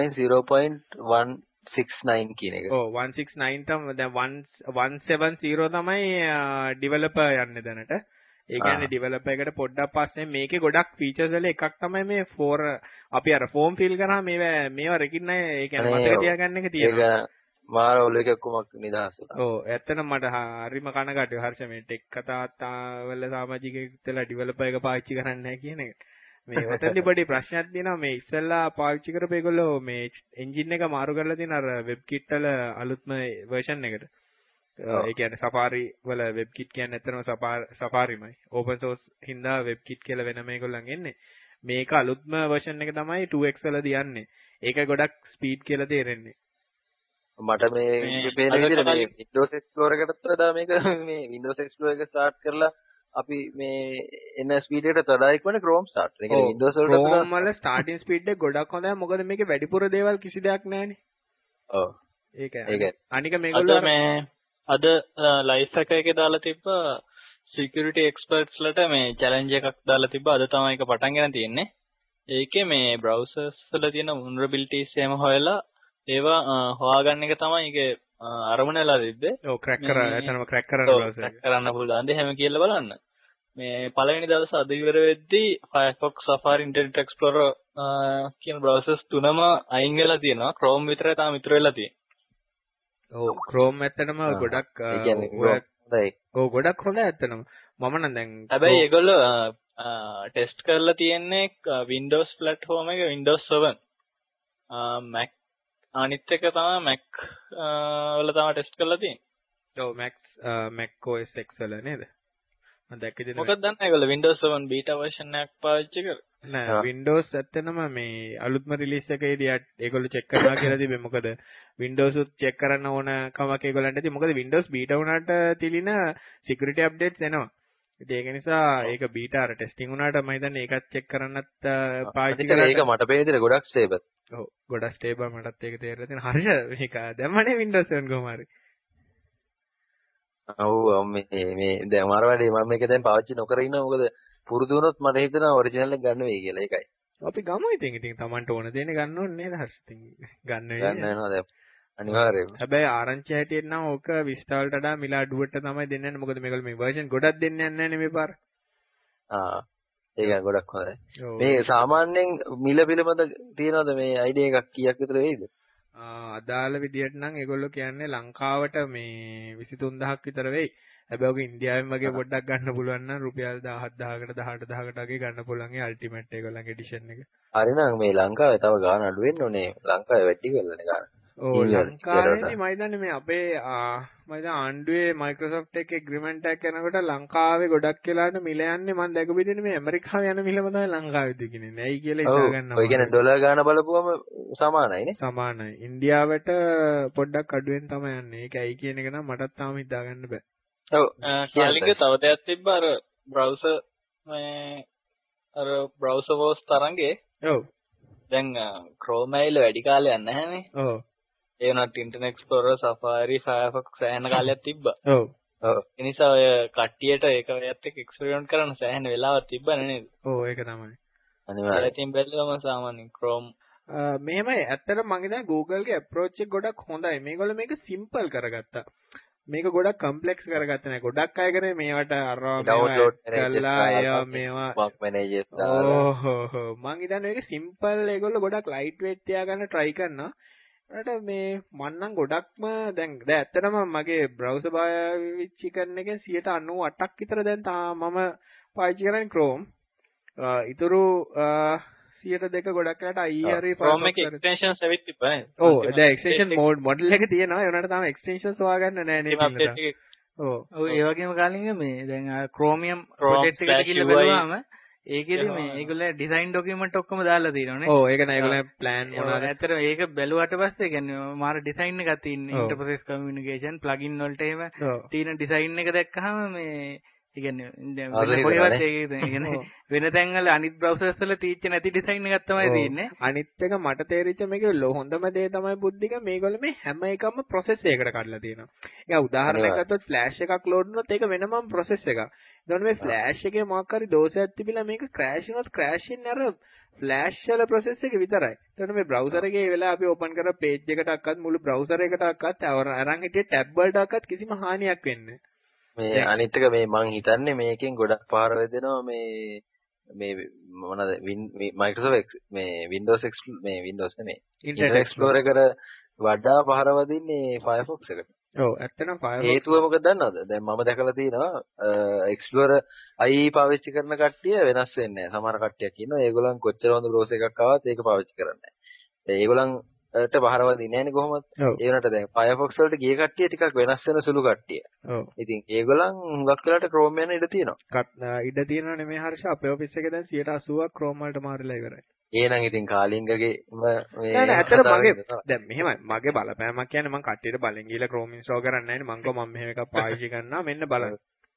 2.0.169 කියන එක. ඔව් 169 තමයි දැන් 170 තමයි developer යන්නේ දැනට. ඒ කියන්නේ developer එකට පොඩ්ඩක් පස්සේ මේකේ ගොඩක් features වල එකක් තමයි මේ අපි අර form fill කරාම මේවා recognize ඒ කියන්නේ මතක තියාගන්න එක තියෙනවා. ඒක මාර ඔලුවක කුමක් නිදහස් වුණා. ඔව් ඇත්තටම මට හරිම කනගාටුයි හර්ෂ මේ ටෙක් කතා වල සමාජිකයෙක් කියලා developer එක පාවිච්චි කරන්නේ නැහැ කියන එක. මේ ඔතනදි පොඩි ප්‍රශ්නයක් තියෙනවා මේ ඉස්සෙල්ලා පාවිච්චි කරපු ඒගොල්ලෝ මේ engine එක මාරු කරලා තියෙන අර WebKit වල අලුත්ම version එකට. ඒ කියන්නේ Safari වල WebKit කියන්නේ ඇත්තටම Safariමයි. Open source හින්දා WebKit කියලා වෙනම ඒගොල්ලන් එන්නේ. මේක අලුත්ම version එක තමයි 2x වල දියන්නේ. ඒක ගොඩක් speed කියලා තේරෙන්නේ. මට මේ පේන විදිහට මේ Windows Explorer එකටත් වඩා මේක මේ Windows Explorer එක start කරලා අපි මේ එන ස්පීඩ් එකට වඩා ඉක්මන Chrome start. ඒ කියන්නේ Windows වලට Chrome වල starting speed එක ගොඩක් හොඳයි. මොකද මේකේ වැඩිපුර දේවල් කිසි දෙයක් නැහැනේ. ඔව්. ඒකයි. අනික මේගොල්ලෝ මේ අද ලයිෆ් හැකර් එකේ දාලා තිබ්බ security experts ලට මේ challenge එකක් දාලා තිබ්බ. අද තමයි ඒක පටන් ගන්න තියෙන්නේ. ඒකේ මේ browsers වල තියෙන vulnerabilities එහෙම හොයලා ඒවා හොයාගන්න එක තමයි ඒකේ අරමුණ වෙලා තිබ්බේ. ඔව් crack කරන්න browser එක. crack කරන්න පුළුවන්. එහෙම කියලා බලන්න. මේ පළවෙනි දවස් අද ඉවර වෙද්දී Firefox, Safari, Internet Explorer කියන browsers තුනම අයින් වෙලා තියෙනවා. Chrome විතරයි තාම ඉතුරු වෙලා තියෙන්නේ. ඔව් Chrome ඇත්තටම ගොඩක් හොඳයි. ඔව් ගොඩක් හොඳයි ඇත්තටම. මම නම් දැන් හැබැයි ඒගොල්ලෝ ටෙස්ට් කරලා තියෙන්නේ Windows platform එක Windows 7. Mac අනිත් එක තමයි Mac වල තමයි ටෙස්ට් කරලා තියෙන්නේ. ඔව් Mac OS X වල නේද? මම දැක්කේ දෙන මොකක්ද දන්නේ ඒගොල්ලෝ Windows 7 beta version එකක් පාවිච්චි කරලා. නෑ Windows ඇත්තටම මේ අලුත්ම රිලීස් එකේදී ඒගොල්ලෝ චෙක් කරනවා කියලා තිබේ. මොකද Windows උත් චෙක් කරන්න ඕන කමක් ඒගොල්ලන්ට ඇති. මොකද Windows beta වුණාට තිලින security updates එනවා. ඉතින් ඒක නිසා ඒක beta අර ටෙස්ටිං වුණාට මම හිතන්නේ ඒකත් චෙක් කරන්නත් පාවිච්චි කරලා ඒක මට පේන විදිහට ගොඩක් stable. ඔව් ගොඩක් stable මටත් ඒක තේරෙලා තියෙනවා. හරිද? මේක දැම්මනේ Windows 7 කොහොම හරි. ඔව් මේ දැන් මාර වැඩේ මම මේක දැන් පාවිච්චි නොකර ඉන්නවා. මොකද පුරුදු වුණොත් මට හිතෙනවා ඔරිජිනල් එක ගන්න වෙයි කියලා. ඒකයි. අපි ගමු ඉතින් Tamanට ඕන දෙන්නේ ගන්න ඕනේ නේද හර්ෂ? ඉතින් ගන්න වෙනවා දැන් අනිවාර්යයෙන්ම. හැබැයි ආරංචි හැටියට නම් ඕක විස්ටා වලට වඩා මිල අඩුවට තමයි දෙන්නේ නැහැ. මොකද මේගොල්ලෝ මේ version ගොඩක් දෙන්නේ නැහැ මේ පාර. ඒක ගොඩක් හොඳයි. මේ සාමාන්‍යයෙන් මිල පිළිබඳ තියනවද මේ අයිඩියා එකක් කීයක් විතර වෙයිද? අදාළ විදියට නම් ඒගොල්ලෝ කියන්නේ ලංකාවට මේ 23000ක් විතර වෙයි. හැබැයි ඔක ඉන්දියාවෙන් වගේ පොඩ්ඩක් ගන්න පුළුවන් නම් රුපියල් 17000කට 18000කට වගේ ගන්න පුළුවන් ඒ අල්ටිමේට් ඒගොල්ලන්ගේ එඩිෂන් එක. හරිනම් මේ ලංකාවේ තව ගාන අඩු වෙන්න ඕනේ. ලංකාවේ වැඩි කරලානේ ගාන. ඔව් ලංකාවේදී මම හිතන්නේ මේ අපේ මම හිතන්නේ ආණ්ඩුවේ Microsoft එකේ agreement එකක් යනකොට ලංකාවේ ගොඩක් වෙලාට මිල යන්නේ මම දැකපු විදිහට මේ ඇමරිකාවේ යන මිලම තමයි ලංකාවේදී කියන්නේ. නැයි කියලා හිතා ගන්නවා. ඔය කියන්නේ ඩොලර් ගාන බලපුවම සමානයි නේ? සමානයි. ඉන්දියාවට පොඩ්ඩක් අඩුවෙන් තමයි යන්නේ. ඒක ඇයි කියන එක නම් මටත් තාම හිතා ගන්න බෑ. ඔව් කාලික තව දෙයක් තිබ්බ අර browser මේ අර browser wars තරංගේ. ඔව්. දැන් Chrome ඇවිල්ලා වැඩි කාලයක් නැහැනේ. ඔව්. ඒ වුණත් Internet Explorer, Safari, Firefox සෑහෙන කාලයක් තිබ්බා. ඔව්. ඔව්. ඒ නිසා ඔය කට්ටියට ඒක ඔයත් එක්ක එක්ස්පෙරිමන්ට් කරන්න සෑහෙන වෙලාවක් තිබ්බනේ නේද? ඔව් ඒක තමයි. අනිවාර්යයෙන්. ඉතින් බැලුවම සාමාන්‍යයෙන් Chrome මෙහෙමයි ඇත්තටම මම හිතන්නේ Google ගේ approach එක ගොඩක් හොඳයි. මේගොල්ලෝ මේක simple කරගත්තා. මේක ගොඩක් කම්ප්ලෙක්ස් කරගත්තේ නැහැ. ගොඩක් අය කරේ මේවට අරවා ඩවුන්ලෝඩ් කරලා ඒවා මේවා බක් මැනේජර්ස් දාලා. ඕහෝ මම හිතන්නේ මේක සිම්පල් ඒගොල්ලෝ ගොඩක් ලයිට් weight තියාගන්න try කරනවා. ඒකට මේ මම නම් ගොඩක්ම දැන් ඇත්තටම මගේ browser පාවිච්චි කරන එකෙන් 98ක් විතර දැන් මම පාවිච්චි කරන්නේ Chrome. ඊටු 102 ගොඩක් අයට IE Chrome එකේ extensions ඇවිත් තිබ්බා නේද? ඔව් දැන් extension model එක තියෙනවා. ඒ උනාට තාම extensions හොයාගන්න නැහැ නේද? ඔව් ඒ වගේම කාලින්ග මේ දැන් Chromium project එකට ගිහිල්ලා බලුවාම ඒකෙදි මේ ඒගොල්ලෝ ඩිසයින් ડોකියුමන්ට් ඔක්කොම දාලා තියෙනවා නේ. ඔව් ඒක නෑ ඒගොල්ලෝ plan මොනවද? ඇත්තට ඒක බැලුවට පස්සේ කියන්නේ මාර ඩිසයින් එකක් තියෙන interface communication plugin වලට එහෙම තියෙන ඩිසයින් එක දැක්කහම මේ ඒ කියන්නේ කොහෙවත් ඒක කියන්නේ වෙන තැන්වල අනිත් browsers වල තීච්ච නැති ඩිසයින් එකක් තමයි තියෙන්නේ. අනිත් එක මට තේරිච්ච මේක හොඳම දේ තමයි බුද්ධික මේගොල්ලෝ මේ හැම එකම process එකකට කඩලා තියෙනවා. ඒක උදාහරණයක් ගත්තොත් flash එකක් load වුණොත් ඒක වෙනමම process එකක්. එතකොට මේ flash එකේ මොකක් හරි දෝෂයක් තිබිලා මේක crash වුණොත් crash වෙන්නේ අර flash වල process එක විතරයි. එතකොට මේ browser එකේ ඒ වෙලාව අපි open කරලා page එකට අක්කත් මුළු browser එකට අක්කත් අරන් හිටියේ tab වලට අක්කත් කිසිම හානියක් වෙන්නේ නැහැ. මේ අනිත් එක මේ මං හිතන්නේ මේකෙන් ගොඩක් පාර වෙදෙනවා මේ මොනවාද Microsoft මේ Windows මේ Windows නෙමෙයි Internet Explorer එකට වඩා පාර වදින්නේ Firefox එකට. ඔව් ඇත්තටම Firefox හේතුව මොකද දන්නවද? දැන් මම දැකලා තියෙනවා Explorer IE පාවිච්චි කරන කට්ටිය වෙනස් වෙන්නේ නැහැ. සමහර කට්ටියක් ඉන්නවා ඒගොල්ලන් කොච්චර හොඳ browser එකක් ආවත් ඒක පාවිච්චි කරන්නේ නැහැ. ඒගොල්ලන්ට බහරවදින්නේ නැහැනේ කොහොමද? ඒ වුණාට දැන් Firefox වලට ගිය කට්ටිය ටිකක් වෙනස් වෙන සුළු කට්ටිය. ඔව්. ඉතින් ඒගොල්ලන් හුඟක් වෙලාට Chrome යන ඉඩ තියෙනවා. ඉඩ තියෙනව නෙමෙයි හර්ෂ අපේ ඔෆිස් එකේ දැන් 80%ක් Chrome වලට මාරිලා ඉවරයි. එහෙනම් ඉතින් කාලිංගගේ මේ නෑ ඇත්තට මගේ දැන් මෙහෙමයි මගේ බලපෑමක් කියන්නේ මම කට්ටියට බලෙන් ගිහලා Chrome install කරන්නේ නැහැ නේ මං කො මම මෙහෙම එකක් පාවිච්චි කරනවා මෙන්න බලන්න.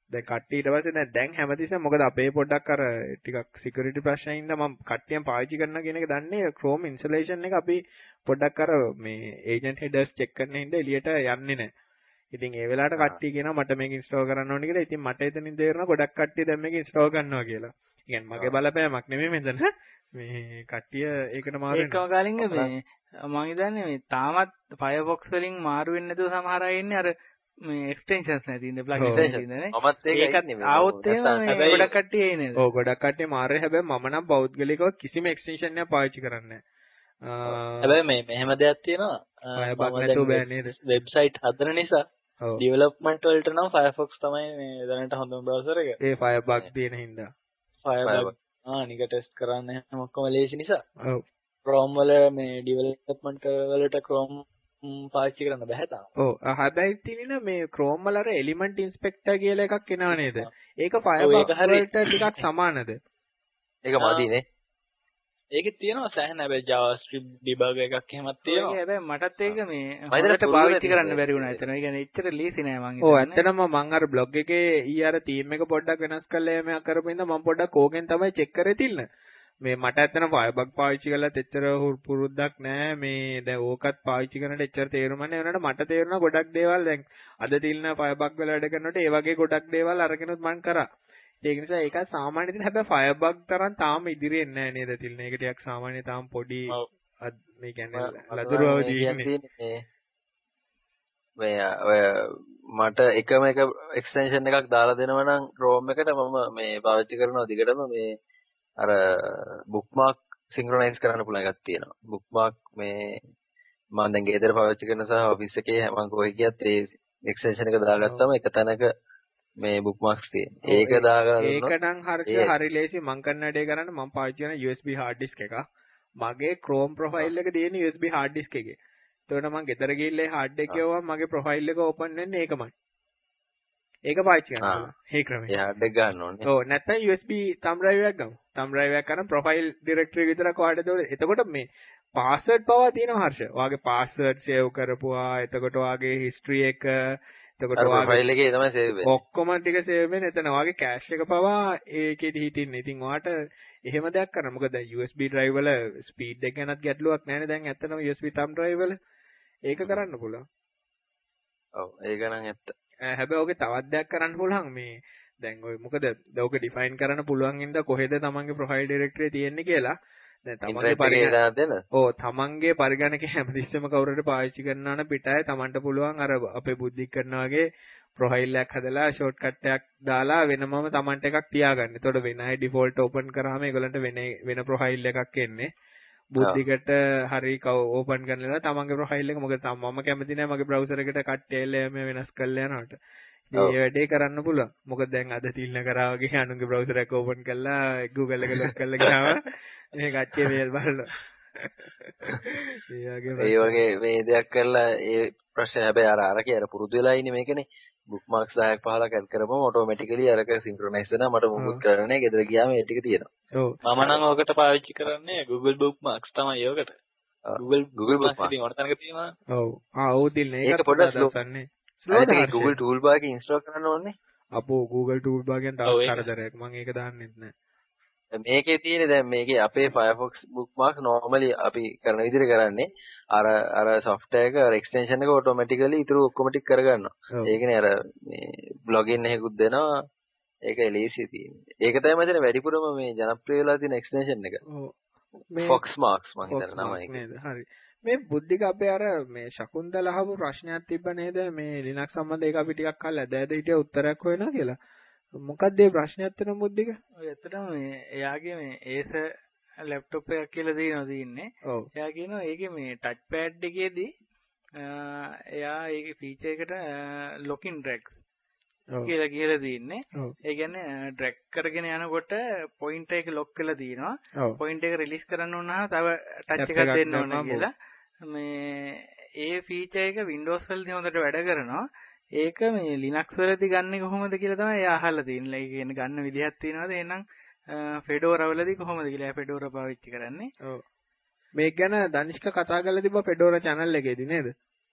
දැන් කට්ටිය ඊට පස්සේ දැන් හැමතිස්සෙම මොකද අපේ පොඩ්ඩක් අර ටිකක් සිකියුරිටි ප්‍රශ්න හින්දා මම කට්ටියම පාවිච්චි කරනවා කියන එක දන්නේ Chrome installation එක අපි පොඩ්ඩක් අර මේ agent headers check කරන හින්දා එළියට යන්නේ නැහැ. ඉතින් ඒ වෙලාවට කට්ටිය කියනවා මට මේක install කරන්න ඕනේ කියලා. ඉතින් මට එතනින් තේරෙනවා ගොඩක් කට්ටිය දැන් මේක install කරනවා කියලා. يعني මගේ බලපෑමක් නෙමෙයි මෙතන. මේ කට්ටිය ඒකට මාරු වෙනවා. ඒකම කාලින්ග මේ මම හිතන්නේ මේ තාමත් Firefox වලින් මාරු වෙන්නේ නැතුව සමහර අය ඉන්නේ අර මේ එක්ස්ටෙන්ෂන්ස් නැති ඉන්නේ ප්ලගින්ස් නැති ඉන්නේ නේ. මමත් ඒක නෙමෙයි. ආවොත් එහෙම ගොඩක් කට්ටිය එන්නේ නේද? ඔව් ගොඩක් කට්ටිය මාරුයි. හැබැයි මම නම් පෞද්ගලිකව කිසිම එක්ස්ටෙන්ෂන් එකක් පාවිච්චි කරන්නේ නැහැ. හැබැයි මේ මෙහෙම දෙයක් තියෙනවා. Firefox නැතුව බෑ නේද? වෙබ්සයිට් හදන නිසා ඩෙවලොප්මන්ට් වලට නම් Firefox තමයි මේ දැනට හොඳම බ්‍රවුසර් එක. ඒ Firefox තියෙන හින්දා. Firefox නික ටෙස්ට් කරන්න හැම ඔක්කොම ලේසි නිසා. ඔව්. Chrome වල මේ ඩෙවලොප්මන්ට් වලට Chrome පාවිච්චි කරන්න බෑ තාම. ඔව් හැබැයි තියෙන මේ Chrome වල අර element inspector කියලා එකක් එනවා නේද? ඒක Firefox වලට ටිකක් සමානද? ඒක මදිනේ. ඒකේ තියෙනවා සෑහෙන හැබැයි JavaScript debug එකක් එහෙමත් තියෙනවා. ඒක හැබැයි මටත් ඒක මේ හොඳට පාවිච්චි කරන්න බැරි වුණා එතන. ඒ කියන්නේ එච්චර ලේසි නෑ මං හිතන්නේ. ඔව් ඇත්තටම මං අර blog එකේ ඊ අර theme එක පොඩ්ඩක් වෙනස් කරලා එහෙම කරපු ඉඳන් මම පොඩ්ඩක් ඕකෙන් තමයි check කරේ තිල්න. මේ මට ඇත්තටම Firebug පාවිච්චි කරලත් එච්චර පුරුද්දක් නෑ. මේ දැන් ඕකත් පාවිච්චි කරනට එච්චර තේරුම නෑ. ඒනට මට තේරුණා ගොඩක් දේවල් දැන් අද තිල්න Firebug වල වැඩ කරනකොට ඒ වගේ ගොඩක් දේවල් අරගෙනුත් මං කරා. ඒක නිසා ඒක සාමාන්‍ය දින හැබැයි Firebug තරම් තාම ඉදිරියෙන් නෑ නේද තිල්න. ඒක ටිකක් සාමාන්‍ය තාම පොඩි මේ කියන්නේ ලදරු අවදි ඉන්නේ. මේ මට එකම එක එක්ස්ටෙන්ෂන් එකක් දාලා දෙනවා නම් Chrome එකට මම මේ පාවිච්චි කරනවා දිගටම මේ අර bookmark synchronize කරන්න පුළුවන් එකක් තියෙනවා. bookmark මේ මම දැන් ගෙදර පාවිච්චි කරන සහ ඔෆිස් එකේ මම කොහේ ගියත් ඒ එක්ස්ටෙන්ෂන් එක දාගත්තම එක තැනක මේ bookmarks තියෙන. ඒක දාගන්න ඒක නම් හරි ලේසි මම කරන වැඩේ කරන්න මම පාවිච්චි කරන USB hard disk එකක්. මගේ Chrome profile එක තියෙන USB hard disk එකේ. එතකොට මම ගෙදර ගිහිල්ලා hard disk එක ගියවම මගේ profile එක open වෙන්නේ ඒකමයි. ඒක පාවිච්චි කරනවා. ඒ ක්‍රමය. ඒ hard disk ගන්න ඕනේ. ඔව් නැත්නම් USB thumb drive එකක් ගමු. thumb drive එකක් කරන් profile directory විතරක් ඔයාලට දෙන්න. එතකොට මේ password පවා තියෙනවා හර්ෂ. ඔයාගේ password save කරපුවා. එතකොට ඔයාගේ history එක එතකොට ඔයාගේ profile එකේ තමයි save වෙන්නේ. ඔක්කොම ටික save වෙන්නේ. එතන ඔයාගේ cache එක පවා ඒකෙදි හිටින්නේ. ඉතින් ඔයාට එහෙම දෙයක් කරන්න. මොකද දැන් USB drive වල speed එක ගැනත් ගැටලුවක් නැහැ නේ. දැන් ඇත්තටම USB thumb drive වල ඒක කරන්න පුළුවන්. ඔව් ඒක නම් ඇත්ත. හැබැයි ඔගේ තවත් දෙයක් කරන්න පුළුවන් මේ දැන් ඔය මොකද ඔක ඩිෆයින් කරන්න පුළුවන් ඉඳ කොහෙද තමන්ගේ ප්‍රොෆයිල් ඩිරෙක්ටරි තියෙන්නේ කියලා දැන් තමන්ගේ තමන්ගේ පරිගණකේ හැමතිස්සෙම කවුරුහරි පාවිච්චි කරනවා නම් පිටාය තමන්ට පුළුවන් අර අපේ බුද්ධික් කරනා වගේ ප්‍රොෆයිල් එකක් හදලා ෂෝට්කට් එකක් දාලා වෙනමම තමන්ට එකක් තියාගන්න. එතකොට වෙන අය ඩිෆෝල්ට් ඕපන් කරාම ඒගොල්ලන්ට වෙන ප්‍රොෆයිල් එකක් එන්නේ. බුද්ධිකට හරි ඕපන් කරලා තමන්ගේ ප්‍රොෆයිල් එක මොකද මම කැමති නෑ මගේ බ්‍රවුසර් එකට කට්ටියල මේ වෙනස් කරලා යනවට. මේ වැඩේ කරන්න පුළුවන්. මොකද දැන් අද තිල්න කරා වගේ අනුන්ගේ බ්‍රවුසර් එක ඕපන් කරලා Google එක ලොක් කරලා ගියාම මේ කට්ටිය මේල් බලනවා. ඒ වගේ මේ දෙයක් කරලා ඒ ප්‍රශ්නේ හැබැයි අර කියලා පුරුදු වෙලා ඉන්නේ මේකනේ. bookmarks 10ක් 15ක් ඇඩ් කරපුවම automatically අරක synchronize වෙනවා. මට මොකුත් කරන්න නෑ. ගෙදර ගියාම ඒ ටික තියෙනවා. ඔව්. මම නම් ඔකට පාවිච්චි කරන්නේ Google bookmarks තමයි ඔකට. Google bookmarks ඉතින් ඔන තැනක තියෙනවා. ඔව්. ඔව් දිල්න ඒක පොඩ්ඩක් slow කරන්නේ. ඒක Google toolbar එකේ install කරන්න ඕනේ. අපෝ Google toolbar එකෙන් තවත් කරදරයක්. මම ඒක දාන්නෙත් නෑ. මේකේ තියෙන්නේ දැන් මේකේ අපේ Firefox bookmarks normally අපි කරන විදිහට කරන්නේ අර software එක අර extension එක automatically ඊටු ඔක්කොම ටික කරගන්නවා. ඒකනේ අර මේ login එකකුත් දෙනවා. ඒක ලේසි තියෙන්නේ. ඒක තමයි මම හිතන්නේ වැඩිපුරම මේ ජනප්‍රිය වෙලා තියෙන extension එක. ඔව්. Foxmarks මම හිතන නම ඒක. නේද? හරි. මේ බුද්ධික අපේ අර මේ ශකුන්තල අහපු ප්‍රශ්නයක් තිබ්බ නේද? මේ Linux සම්බන්ධ ඒක අපි ටිකක් කල් ඇද හිටිය උත්තරයක් හොයනවා කියලා. මොකක්ද මේ ප්‍රශ්නේ ඇත්තටම බුද්ධික? ඔය ඇත්තටම මේ එයාගේ මේ Acer ලැප්ටොප් එකක් කියලා තියෙන්නේ. ඔව්. එයා කියනවා ඒකේ මේ ටච් පෑඩ් එකේදී එයා ඒකේ ෆීචර් එකට ලොකින් ඩ්‍රැග්ස් කියලා තියෙන්නේ. ඒ කියන්නේ ඩ්‍රැග් කරගෙන යනකොට පොයින්ටර් එක ලොක් කරලා තියෙනවා. පොයින්ටර් එක රිලීස් කරන්න ඕන නම් තව ටච් එකක් දෙන්න ඕන කියලා. මේ ඒ ෆීචර් එක Windows වලදී හොඳට වැඩ කරනවා. ඒක මේ Linux වලදී ගන්න කොහොමද කියලා තමයි එයා අහලා තියෙන්නේ. ඒ කියන්නේ ගන්න විදිහක් තියෙනවද? එහෙනම් Fedora වලදී කොහොමද කියලා එයා Fedora පාවිච්චි කරන්නේ. ඔව්. මේක ගැන දනිෂ්ක කතා කරලා තිබ්බා Fedora channel එකේදී නේද?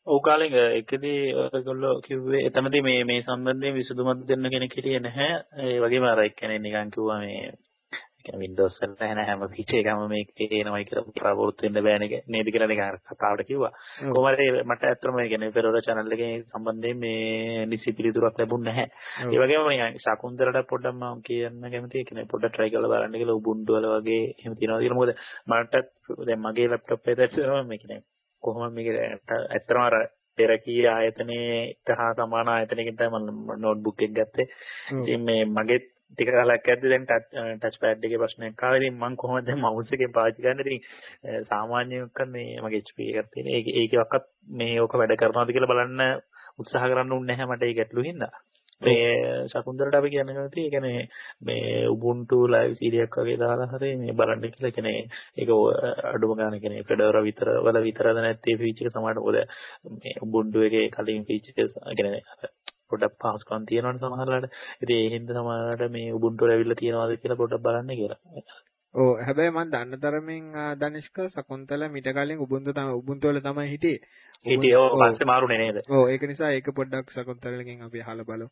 ඔව් කාලෙක එකදී ඔයගොල්ලෝ කිව්වේ එතනදී මේ සම්බන්ධයෙන් විසඳුමක් දෙන්න කෙනෙක් හිටියේ නැහැ. ඒ වගේම අර එක්කෙනෙක් නිකන් කිව්වා මේ කියන්නේ Windows වල එන හැම ෆීචර් එකම මේකේ එනවයි කියලා ප්‍රවෘත්ති වෙන්න බෑනේ නේද කියලා නිකන් කතාවට කිව්වා. කොහොමද මට ඇත්තටම මේ කියන්නේ පෙරවර channel එකේ සම්බන්ධයෙන් මේ නිසි පිළිතුරක් ලැබුණ නැහැ. ඒ වගේම මේ ශකුන්තරට පොඩ්ඩක් මම කියන්න කැමතියි. ඒ කියන්නේ පොඩ්ඩක් try කරලා බලන්න කියලා Ubuntu වල වගේ එහෙම තියනවා කියලා. මොකද මට දැන් මගේ laptop එකේ දැක්කම මේ කියන්නේ කොහොමද මේක ඇත්තටම අර පෙරකී ආයතනයේට හා සමාන ආයතනයකින් තමයි මම නෝට්බුක් එක ගත්තේ. ඉතින් මේ මගේ ටික කාලයක් ඇද්දි දැන් ටච් පෑඩ් එකේ ප්‍රශ්නයක් ආවා. ඉතින් මම කොහොමද දැන් මවුස් එකෙන් පාවිච්චි කරන්නේ? ඉතින් සාමාන්‍යයෙන් මේ මගේ HP එකක් තියෙන. ඒකවත් මේ ඕක වැඩ කරනවද කියලා බලන්න උත්සාහ කරන්න උන්නේ නැහැ මට ඒ ගැටලු හින්දා. මේ ශකුන්දරට අපි කියන්නේ නැති ඒ කියන්නේ මේ Ubuntu live CD එකක් වගේ දාලා හරි මේ බලන්න කියලා කියන්නේ ඒක අඩුම ගන්න කියන්නේ Fedora වල විතරද නැත්තේ ෆීචර් එක සමහරට මොකද මේ Ubuntu එකේ කලින් ෆීචර් එක කියන්නේ පොඩ්ඩක් පහසුකම් තියෙනවනේ සමහරලාට. ඉතින් ඒ හින්දා සමහරලාට මේ Ubuntu වල ඇවිල්ලා තියෙනවද කියලා පොඩ්ඩක් බලන්න කියලා. ඔව් හැබැයි මම දන්න තරමින් දනිෂ්ක සකුන්තල මිට කලින් Ubuntu වල තමයි හිටියේ. හිටියේ ඔව් පස්සේ මාරුනේ නේද? ඔව් ඒක නිසා ඒක පොඩ්ඩක් සකුන්තලගෙන් අපි අහලා බලමු.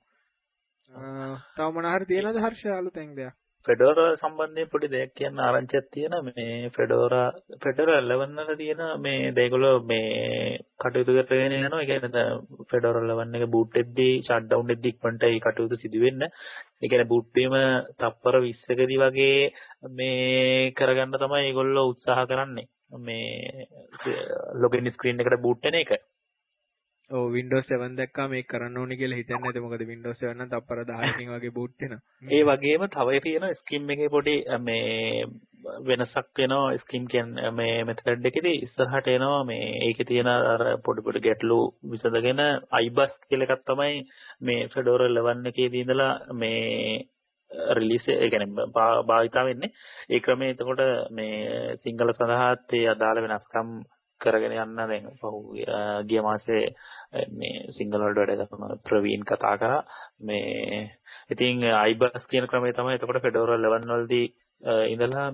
තව මොන හරි තියෙනවද හර්ෂ අලුතෙන් දෙයක්? Fedora සම්බන්ධයෙන් පොඩි දෙයක් කියන්න ආරංචියක් තියෙනවා. මේ Fedora 11 වල තියෙන මේ ඒගොල්ලෝ මේ කටයුතු කරගෙන යනවා. ඒ කියන්නේ Fedora 11 එක boot වෙද්දී shut down වෙද්දී ඉක්මනට ඒ කටයුතු සිදු වෙන්න. ඒ කියන්නේ boot වීම තප්පර 20කදී වගේ මේ කරගන්න තමයි ඒගොල්ලෝ උත්සාහ කරන්නේ. මේ login screen එකට boot වෙන එක. ඔව් Windows 7 දැක්කම මේක කරන්න ඕනේ කියලා හිතන්නේ නැති මොකද Windows 7 නම් තප්පර 10කින් වගේ boot වෙනවා. ඒ වගේම තව තියෙන ස්කිම් එකේ පොඩි මේ වෙනසක් වෙනවා ස්කිම් කියන්නේ මේ මෙතඩ් එකේදී ඉස්සරහට එනවා මේ ඒකේ තියෙන අර පොඩි ගැටලු විසඳගෙන iBus කියලා එකක් තමයි මේ Fedora 11 එකේදී ඉඳලා මේ රිලීස් ඒ කියන්නේ භාවිතා වෙන්නේ. ඒ ක්‍රමයේ එතකොට මේ සිංහල සඳහාත් ඒ අදාළ වෙනස්කම් කරගෙන යන්න දැන් ගිය මාසේ මේ සිංගල් වලට වැඩ කරන ප්‍රවීන් කතා කරා මේ ඉතින් iBus කියන ක්‍රමය තමයි එතකොට Fedora 11 වලදී ඉඳලා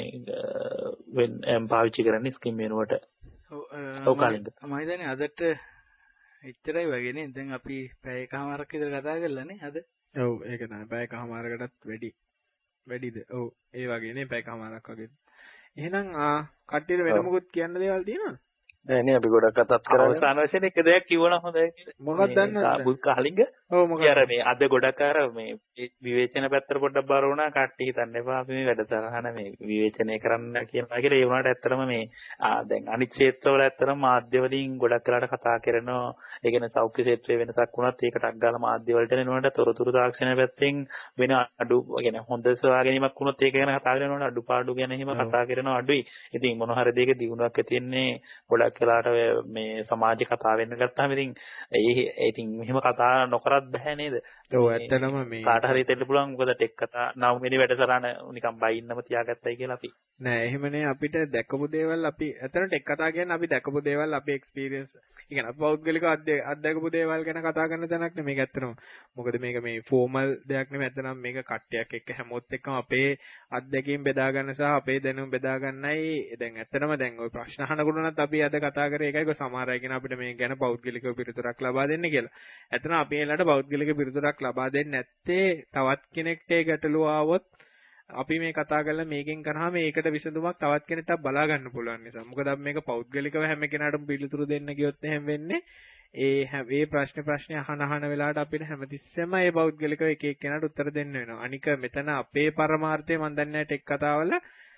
මේ පාවිච්චි කරන්නේ ස්කිම් වෙනුවට. ඔව් කාලින්ද මම හිතන්නේ අදට එච්චරයි වගේ නේ. දැන් අපි පැය එකමාරක් විතර කතා කරලානේ අද. ඔව් ඒක තමයි පැය එකමාරකටත් වැඩිද. ඔව් ඒ වගේ නේ පැය එකමාරක් වගේ. එහෙනම් කට්ටියට වෙන මොකුත් කියන්න දේවල් තියෙනවද? නෑ නේ අපි ගොඩක් කතාත් කරා. අවසාන වශයෙන් එක දෙයක් කිව්වනම් හොඳයි. මොකක්ද දන්නවද? බුල් කාලින්ග. ඔව් මොකක්ද? අර මේ අද ගොඩක් අර මේ විවේචන පැත්තට පොඩ්ඩක් බර වුණා. කට්ටිය හිතන්න එපා අපි මේ වැඩසටහන මේ විවේචනය කරන්න කියනවා කියලා. ඒ වුණාට ඇත්තටම මේ දැන් අනිත් ක්ෂේත්‍රවල ඇත්තටම මාධ්‍ය වලින් ගොඩක් වෙලාට කතා කරනවා. ඒ කියන්නේ සෞඛ්‍ය ක්ෂේත්‍රයේ වෙනසක් වුණත් ඒකට අග්ගාලා මාධ්‍ය වලට එනකොට තොරතුරු තාක්ෂණය පැත්තෙන් වෙන අඩු කියන්නේ හොඳ සොයා ගැනීමක් වුණොත් ඒක ගැන කතා කරනකොට අඩුපාඩු ගැන එහෙම කතා කරනවා අඩුයි. ඉතින් මොන හරි දෙයක දිනුවක් ඇති වෙන්නේ ගොඩක් වෙලාට මේ සමාජ කතා වෙන්න ගත්තාම ඉතින් ඉතින් මෙහෙම කතා නොකරත් බෑ නේද? ඔව් ඇත්තටම මේ කාට හරි හිතෙන්න පුළුවන් මොකද ටෙක් කතා 9 වෙනි වැඩසටහන නිකන් බයින්නම තියාගත්තයි කියලා අපි. නෑ එහෙමනේ අපිට දැකපු දේවල් අපි ඇත්තට ටෙක් කතා කියන්නේ අපි දැකපු දේවල් අපේ එක්ස්පීරියන්ස් ඒ කියන්නේ අපි පෞද්ගලිකව අත්දැකපු දේවල් ගැන කතා කරන තැනක් නෙමෙයි මේක ඇත්තටම. මොකද මේක මේ ෆෝමල් දෙයක් නෙමෙයි ඇත්තටම මේක කට්ටියක් එක්ක හැමෝත් එක්කම අපේ අත්දැකීම් බෙදා ගන්න සහ අපේ දැනුම බෙදා ගන්නයි දැන් ඇත්තටම දැන් ওই ප්‍රශ්න අහනකොට උනත් අපි අද කතා කරේ ඒකයි සමහර අය කියන අපිට මේ ගැන පෞද්ගලිකව පිළිතුරක් ලබා දෙන්න කියලා. ඇත්තටම අපි එයාලට පෞද්ගලික පිළිතුරක් ලබා දෙන්නේ නැත්තේ තවත් කෙනෙක්ට ඒ ගැටලුව ආවොත් අපි මේ කතා කරලා මේකෙන් කරාම මේකට විසඳුමක් තවත් කෙනෙක්ට බලා ගන්න පුළුවන් නිසා. මොකද අපි මේක පෞද්ගලිකව හැම කෙනාටම පිළිතුරු දෙන්න ගියොත් එහෙම වෙන්නේ ඒ ප්‍රශ්නේ අහන වෙලාවට අපිට හැමතිස්සෙම මේ පෞද්ගලිකව එක එක්කෙනාට උත්තර දෙන්න වෙනවා. අනික මෙතන අපේ පරමාර්ථය මම දන්නේ නැහැ ටෙක් කතාවල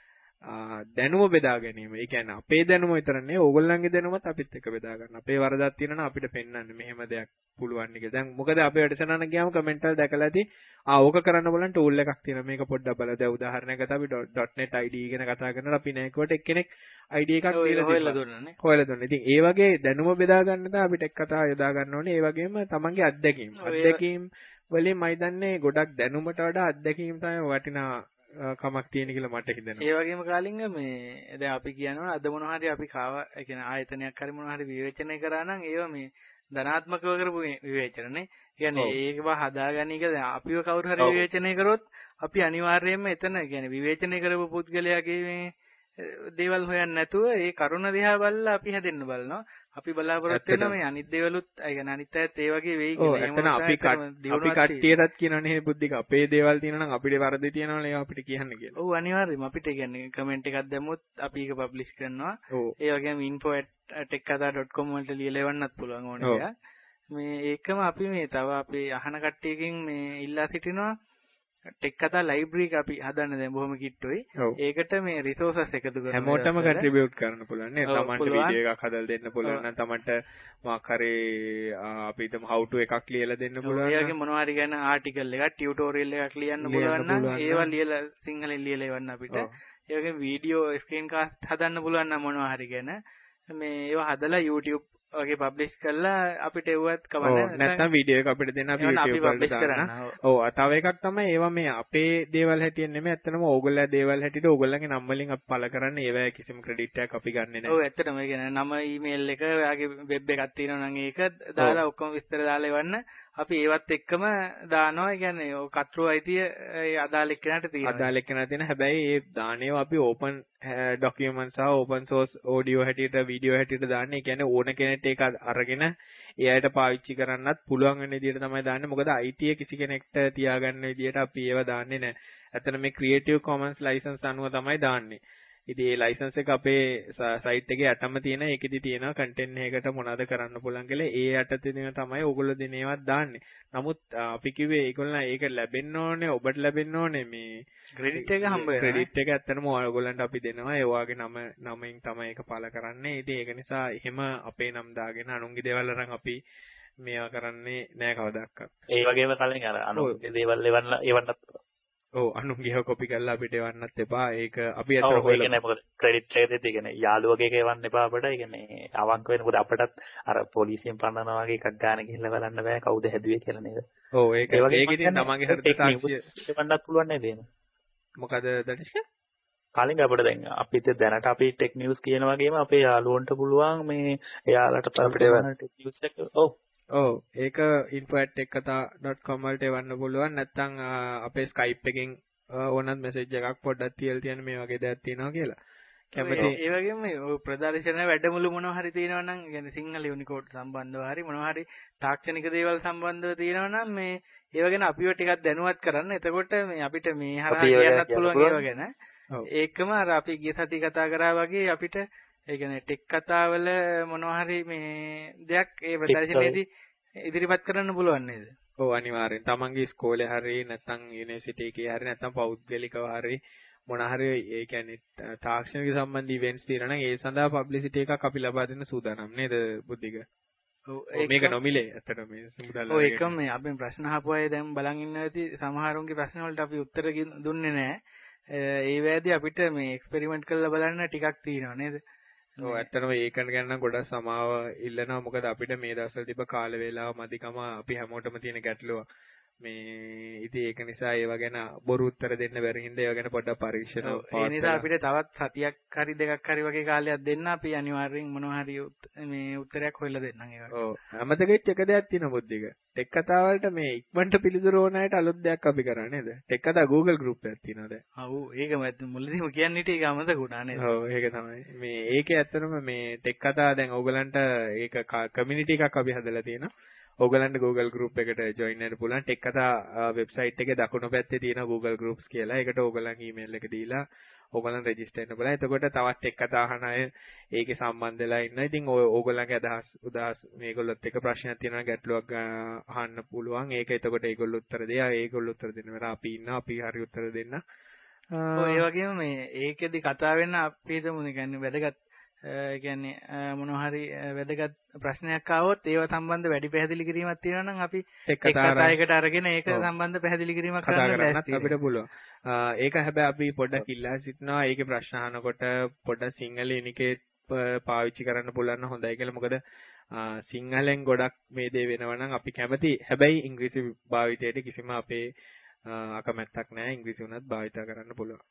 දැනුම බෙදා ගැනීම. ඒ කියන්නේ අපේ දැනුම විතර නෙවෙයි ඕගොල්ලන්ගේ දැනුමත් අපිත් එක්ක බෙදා ගන්න. අපේ වරදක් තියෙනවා අපිට පෙන්වන්න මෙහෙම දෙයක් පුළුවන් නේ. දැන් මොකද අපේ වැඩසටහන ගියාම කමෙන්ට් වල දැකලා ඇති ඕක කරන්න බලන්න ටූල් එකක් තියෙනවා. මේක පොඩ්ඩක් බලලා දැන් උදාහරණයක් ගත්තා අපි .net ID ගැන කතා කරනකොට අපි නෑකවට එක්කෙනෙක් ID එකක් දීලා දුන්නා. හොයලා දුන්නා. ඉතින් ඒ වගේ දැනුම බෙදා ගන්න තමයි අපි ටෙක් කතාව යොදා ගන්න ඕනේ. ඒ වගේම තමන්ගේ අත්දැකීම් වලින් මම දන්නේ ගොඩක් දැනුමට වඩා අත්දැකීම් තමයි වටිනා කමක් තියෙන කියලා මට හිතෙනවා. ඒ වගේම කාලින්ග මේ දැන් අපි කියනවා අද මොනවා හරි අපි ඒ කියන්නේ ආයතනයක් හරි මොනවා හරි විවේචනය කරා නම් ඒව මේ ධනාත්මකව කරපු විවේචනනේ. කියන්නේ ඒකව හදාගන්න එක දැන් අපිව කවුරු හරි විවේචනය කරොත් අපි අනිවාර්යයෙන්ම එතන කියන්නේ විවේචනය කරපු පුද්ගලයාගේ මේ දේවල් හොයන්නේ නැතුව ඒ කරුණ දිහා බලලා අපි හැදෙන්න බලනවා. අපි බලාපොරොත්තු වෙනවා මේ අනිත් දේවලුත් ඒ කියන්නේ අනිත් අයත් ඒ වගේ වෙයි කියලා. එහෙම අපි කට්ටියටත් කියනනේ බුද්ධික අපේ දේවල් තියෙනවා නම් අපිට වරදි තියෙනවනේ ඒවා අපිට කියන්න කියලා. ඔව් අනිවාර්යයෙන්ම අපිට කියන්නේ කමෙන්ට් එකක් දැම්මොත් අපි ඒක පබ්ලිෂ් කරනවා. ඒ වගේම info@tekkatha.com වලට ලියලා එවන්නත් පුළුවන් ඕනේ දෙයක්. මේ ඒකම අපි මේ තව අපි අහන කට්ටියකින් මේ ඉල්ලා සිටිනවා ටෙක්කතා ලයිබ්‍රරි එක අපි හදන්න දැන් බොහොම කිට්ටුයි. ඒකට මේ රිසෝසස් එකතු කරනවා. හැමෝටම කන්ට්‍රිබියුට් කරන්න පුළුවන් නේ. තමන්ට වීඩියෝ එකක් හදලා දෙන්න පුළුවන් නම් තමන්ට මොකක් හරි අපි හිතමු how to එකක් ලියලා දෙන්න පුළුවන්. ඒ වගේ මොනවා හරි ගැන ආටිකල් එකක්, ටියුටෝරියල් එකක් ලියන්න පුළුවන් නම් ඒවා ලියලා සිංහලෙන් ලියලා එවන්න අපිට. ඒ වගේම වීඩියෝ ස්ක්‍රීන් කාස්ට් හදන්න පුළුවන් නම් මොනවා හරි ගැන මේ ඒවා හදලා YouTube වගේ පබ්ලිෂ් කරලා අපිට එවුවත් කවන්නේ නැත්නම් වීඩියෝ එක අපිට දෙන්න අපි YouTube වලට දාන්න. ඔව් තව එකක් තමයි ඒවා මේ අපේ දේවල් හැටියෙන් නෙමෙයි ඇත්තටම ඕගොල්ලෝ දේවල් හැටියට ඕගොල්ලන්ගේ නම් වලින් අපි පළ කරන්නේ ඒවැ කිසිම ක්‍රෙඩිට් එකක් අපි ගන්නෙ නැහැ. ඔව් ඇත්තටම ඒ කියන්නේ නම ඊමේල් එක ඔයාගේ වෙබ් එකක් තියෙනවා නම් ඒක දාලා ඔක්කොම විස්තර දාලා එවන්න අපි ඒවත් එක්කම දානවා. ඒ කියන්නේ ඔය කතරු අයිතිය ඒ අදාළ එක්කනට තියෙනවා. අදාළ එක්කනට තියෙන හැබැයි ඒ දානේව අපි ඕපන් ඩොකියුමන්ට්ස් සහ ඕපන් සෝස් ඔඩියෝ හැටියට වීඩියෝ හැටියට දාන්නේ. ඒ කියන්නේ ඕන කෙනෙක් ඒක අරගෙන ඒ අයට පාවිච්චි කරන්නත් පුළුවන් වෙන විදිහට තමයි දාන්නේ. මොකද IT කිසි කෙනෙක්ට තියාගන්න විදිහට අපි ඒව දාන්නේ නැහැ. ඇත්තට මේ Creative Commons license අනුව තමයි දාන්නේ. ඉතින් ඒ ලයිසන්ස් එක අපේ සයිට් එකේ යටම තියෙන ඒකෙදි තියෙනවා කන්ටෙන්ට් එකකට මොනවද කරන්න පුළුවන් කියලා ඒ යටතේ තමයි ඕගොල්ලෝ දෙන ඒවාත් දාන්නේ. නමුත් අපි කිව්වේ ඒගොල්ලෝ ඒක ලැබෙන්න ඕනේ ඔබට ලැබෙන්න ඕනේ මේ ක්‍රෙඩිට් එක හම්බ වෙනවා. ක්‍රෙඩිට් එක ඇත්තටම ඔයගොල්ලන්ට අපි දෙනවා. ඒ වගේ නමෙන් තමයි ඒක පාල කරන්නේ. ඉතින් ඒක නිසා එහෙම අපේ නම් දාගෙන අනුන්ගේ දේවල් අරන් අපි මේවා කරන්නේ නෑ කවදාවත්. ඒ වගේම කලින් අර අනුන්ගේ දේවල් එවන්නත් ඔව් අනුන්ගේ කොපි කරලා අපිට එවන්නත් එපා. ඒක අපි අතර හොයලා ඒක නෑ මොකද ක්‍රෙඩිට් එක දෙද්දී කියන්නේ යාළුවගේ එක එවන්න එපා අපිට. ඒ කියන්නේ අවංක වෙනකොට අපටත් අර පොලිසියෙන් පන්නනවා වගේ එකක් ගන්න ගිහිල්ලා බලන්න බෑ කවුද හැදුවේ කියලා නේද? ඔව් ඒක ඉතින් තමන්ගේ හෘද සාක්ෂිය එවන්නත් පුළුවන් නේද එහෙම? මොකද දනිෂ්ක? කලින් අපිට දැන් අපිට දැනට අපි ටෙක් නිවුස් කියන වගේම අපේ යාළුවන්ට පුළුවන් මේ එයාලට අපිට ටෙක් නිවුස් එක ඔව් ඒක info@tekkatha.com වලට එවන්න පුළුවන්. නැත්නම් අපේ Skype එකෙන් ඕනත් මැසේජ් එකක් පොඩ්ඩක් තියලා තියන්න මේ වගේ දෙයක් තියෙනවා කියලා. කැමති ඒ වගේම ඔය ප්‍රදර්ශන වැඩමුළු මොනවා හරි තියෙනවා නම් يعني සිංහල යුනිකෝඩ් සම්බන්ධව හරි මොනවා හරි තාක්ෂණික දේවල් සම්බන්ධව තියෙනවා නම් මේ ඒව ගැන අපිව ටිකක් දැනුවත් කරන්න. එතකොට මේ අපිට මේ හරහා කියන්නත් පුළුවන් ඒව ගැන. ඒකම අර අපි ගිය සති කතා කරා වගේ අපිට ඒ කියන්නේ ටෙක් කතාවල මොනවා හරි මේ දෙයක් ඒ ප්‍රදර්ශනයේදී ඉදිරිපත් කරන්න පුළුවන් නේද? ඔව් අනිවාර්යෙන්. තමන්ගේ ඉස්කෝලේ හරි නැත්නම් යුනිවර්සිටි එකේ හරි නැත්නම් පෞද්ගලිකව හරි මොන හරි ඒ කියන්නේ තාක්ෂණික සම්බන්ධ ඉවෙන්ට්ස් තියෙනවා නම් ඒ සඳහා පබ්ලිසිටි එකක් අපි ලබා දෙන්න සූදානම් නේද බුද්ධික? ඔව් මේක නොමිලේ ඇත්තට මේ මුදල්. ඔව් ඒකම මේ අපි ප්‍රශ්න අහපු අය දැන් බලන් ඉන්නවා ඇති සමහරුන්ගේ ප්‍රශ්න වලට අපි උත්තර දුන්නේ නැහැ. ඒ වේදී අපිට මේ එක්ස්පෙරිමන්ට් කරලා බලන්න ටිකක් තියෙනවා නේද? ඔව් ඇත්තටම ඒකට ගන්න ගොඩක් සමාව ඉල්ලනවා. මොකද අපිට මේ දවස්වල තිබ්බ කාල වේලාව මදිකම අපි හැමෝටම තියෙන ගැටලුව. මේ ඉතින් ඒක නිසා ඒව ගැන බොරු උත්තර දෙන්න බැරි හින්දා ඒව ගැන පොඩ්ඩක් පරීක්ෂණ ඒ නිසා අපිට තවත් සතියක් හරි දෙකක් හරි වගේ කාලයක් දෙන්න අපි අනිවාර්යෙන් මොනවා හරි මේ උත්තරයක් හොයලා දෙන්නම් ඒවට. ඔව් අමතකෙච්ච එක දෙයක් තියෙනවා බුද්ධික. ටෙක් කතා වලට මේ ඉක්මනට පිළිතුරු ඕන අයට අලුත් දෙයක් අපි කරා නේද? ටෙක් කතා Google group එකක් තියෙනවා දැන්. ඔව් ඒකම මුලදීම කියන්නේ ටික අමතකුණා නේද? ඔව් ඒක තමයි. මේ ඒකේ ඇත්තටම මේ ටෙක් කතා දැන් ඕගලන්ට ඒක කමියුනිටි එකක් අපි හදලා තියෙනවා. ඕගලන්ට Google group එකට join වෙන්න පුළුවන්. ටෙක් කතා වෙබ්සයිට් එකේ දකුණු පැත්තේ තියෙන Google groups කියලා. ඒකට ඕගලන් email එක දීලා ඕගලන් register වෙන්න බලන්න. එතකොට තවත් ටෙක් කතා අහන අය ඒකේ සම්බන්ධ වෙලා ඉන්නවා. ඉතින් ඕගලන්ගේ අදහස් මේගොල්ලොත් එක ප්‍රශ්නයක් තියෙනවා ගැටලුවක් අහන්න පුළුවන්. ඒක එතකොට ඒගොල්ලෝ උත්තර දෙනවා. ඒගොල්ලෝ උත්තර දෙන්න වෙලා අපි ඉන්නවා. අපි හරි උත්තර දෙන්න. ඔය වගේම මේ ඒකෙදි කතා වෙන්න අපි හිතමු කියන්නේ වැදගත් කියන්නේ මොනවා හරි වැදගත් ප්‍රශ්නයක් ආවොත් ඒව සම්බන්ධ වැඩි පැහැදිලි කිරීමක් තියෙනවා නම් අපි ටෙක් කතායකට අරගෙන ඒක සම්බන්ධ පැහැදිලි කිරීමක් කරන්න අපිට පුළුවන්. ඒක හැබැයි අපි පොඩ්ඩක් ඉල්ලා සිටිනවා. ඒකේ ප්‍රශ්න අහනකොට පොඩ්ඩක් සිංහල ඉනිකේට් පාවිච්චි කරන්න පුළුවන් නම් හොඳයි කියලා. මොකද සිංහලෙන් ගොඩක් මේ දේ වෙනවා නම් අපි කැමති. හැබැයි ඉංග්‍රීසි භාවිතයට කිසිම අපේ අකමැත්තක් නැහැ. ඉංග්‍රීසි වුණත් භාවිත කරන්න පුළුවන්.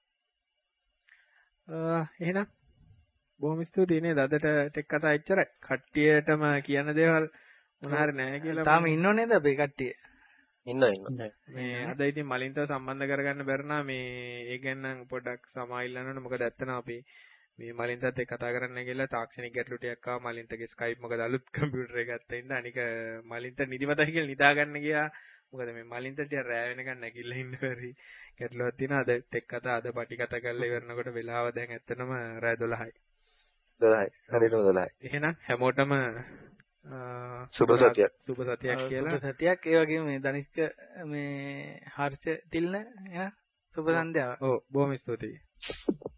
එහෙනම් බොහොම ස්තුතියි නේද අදට ටෙක් කතා එච්චරයි. කට්ටියටම කියන දේවල් මොන හරි නැහැ කියලා. තාම ඉන්නව නේද අපේ කට්ටිය? ඉන්න. මේ අද ඉතින් මලින්තව සම්බන්ධ කරගන්න බැරි නා මේ ඒ ගැන නම් පොඩ්ඩක් සමාව ඉල්ලන්න ඕනේ. මොකද ඇත්තටම අපි මේ මලින්තත් එක්ක කතා කරන්න ගිහලා තාක්ෂණික ගැටලු ටිකක් ආවා. මලින්තගේ Skype මොකද අලුත් කම්පියුටර් එක ගත්ත ඉඳ අනික මලින්ත නිදිමතයි කියලා නිදා ගන්න ගියා. මොකද මේ මලින්ත ටික රෑ වෙනකන් නැගිටලා ඉන්න බැරි ගැටලුවක් තියෙනවා. අද ටෙක් කතා අද පටි කතා කරලා ඉවරනකොට වෙලාව දැන් ඇත්තටම රෑ 12යි. 12යි. හරියටම 12යි. එහෙනම් හැමෝටම සුබ සතියක්. සුබ සතියක් කියලා. සුබ සතියක්. ඒ වගේම මේ දනිෂ්ක මේ හර්ෂ තිල්න එන සුබ සන්ධ්‍යාව. ඔව් බොහොම ස්තුතියි.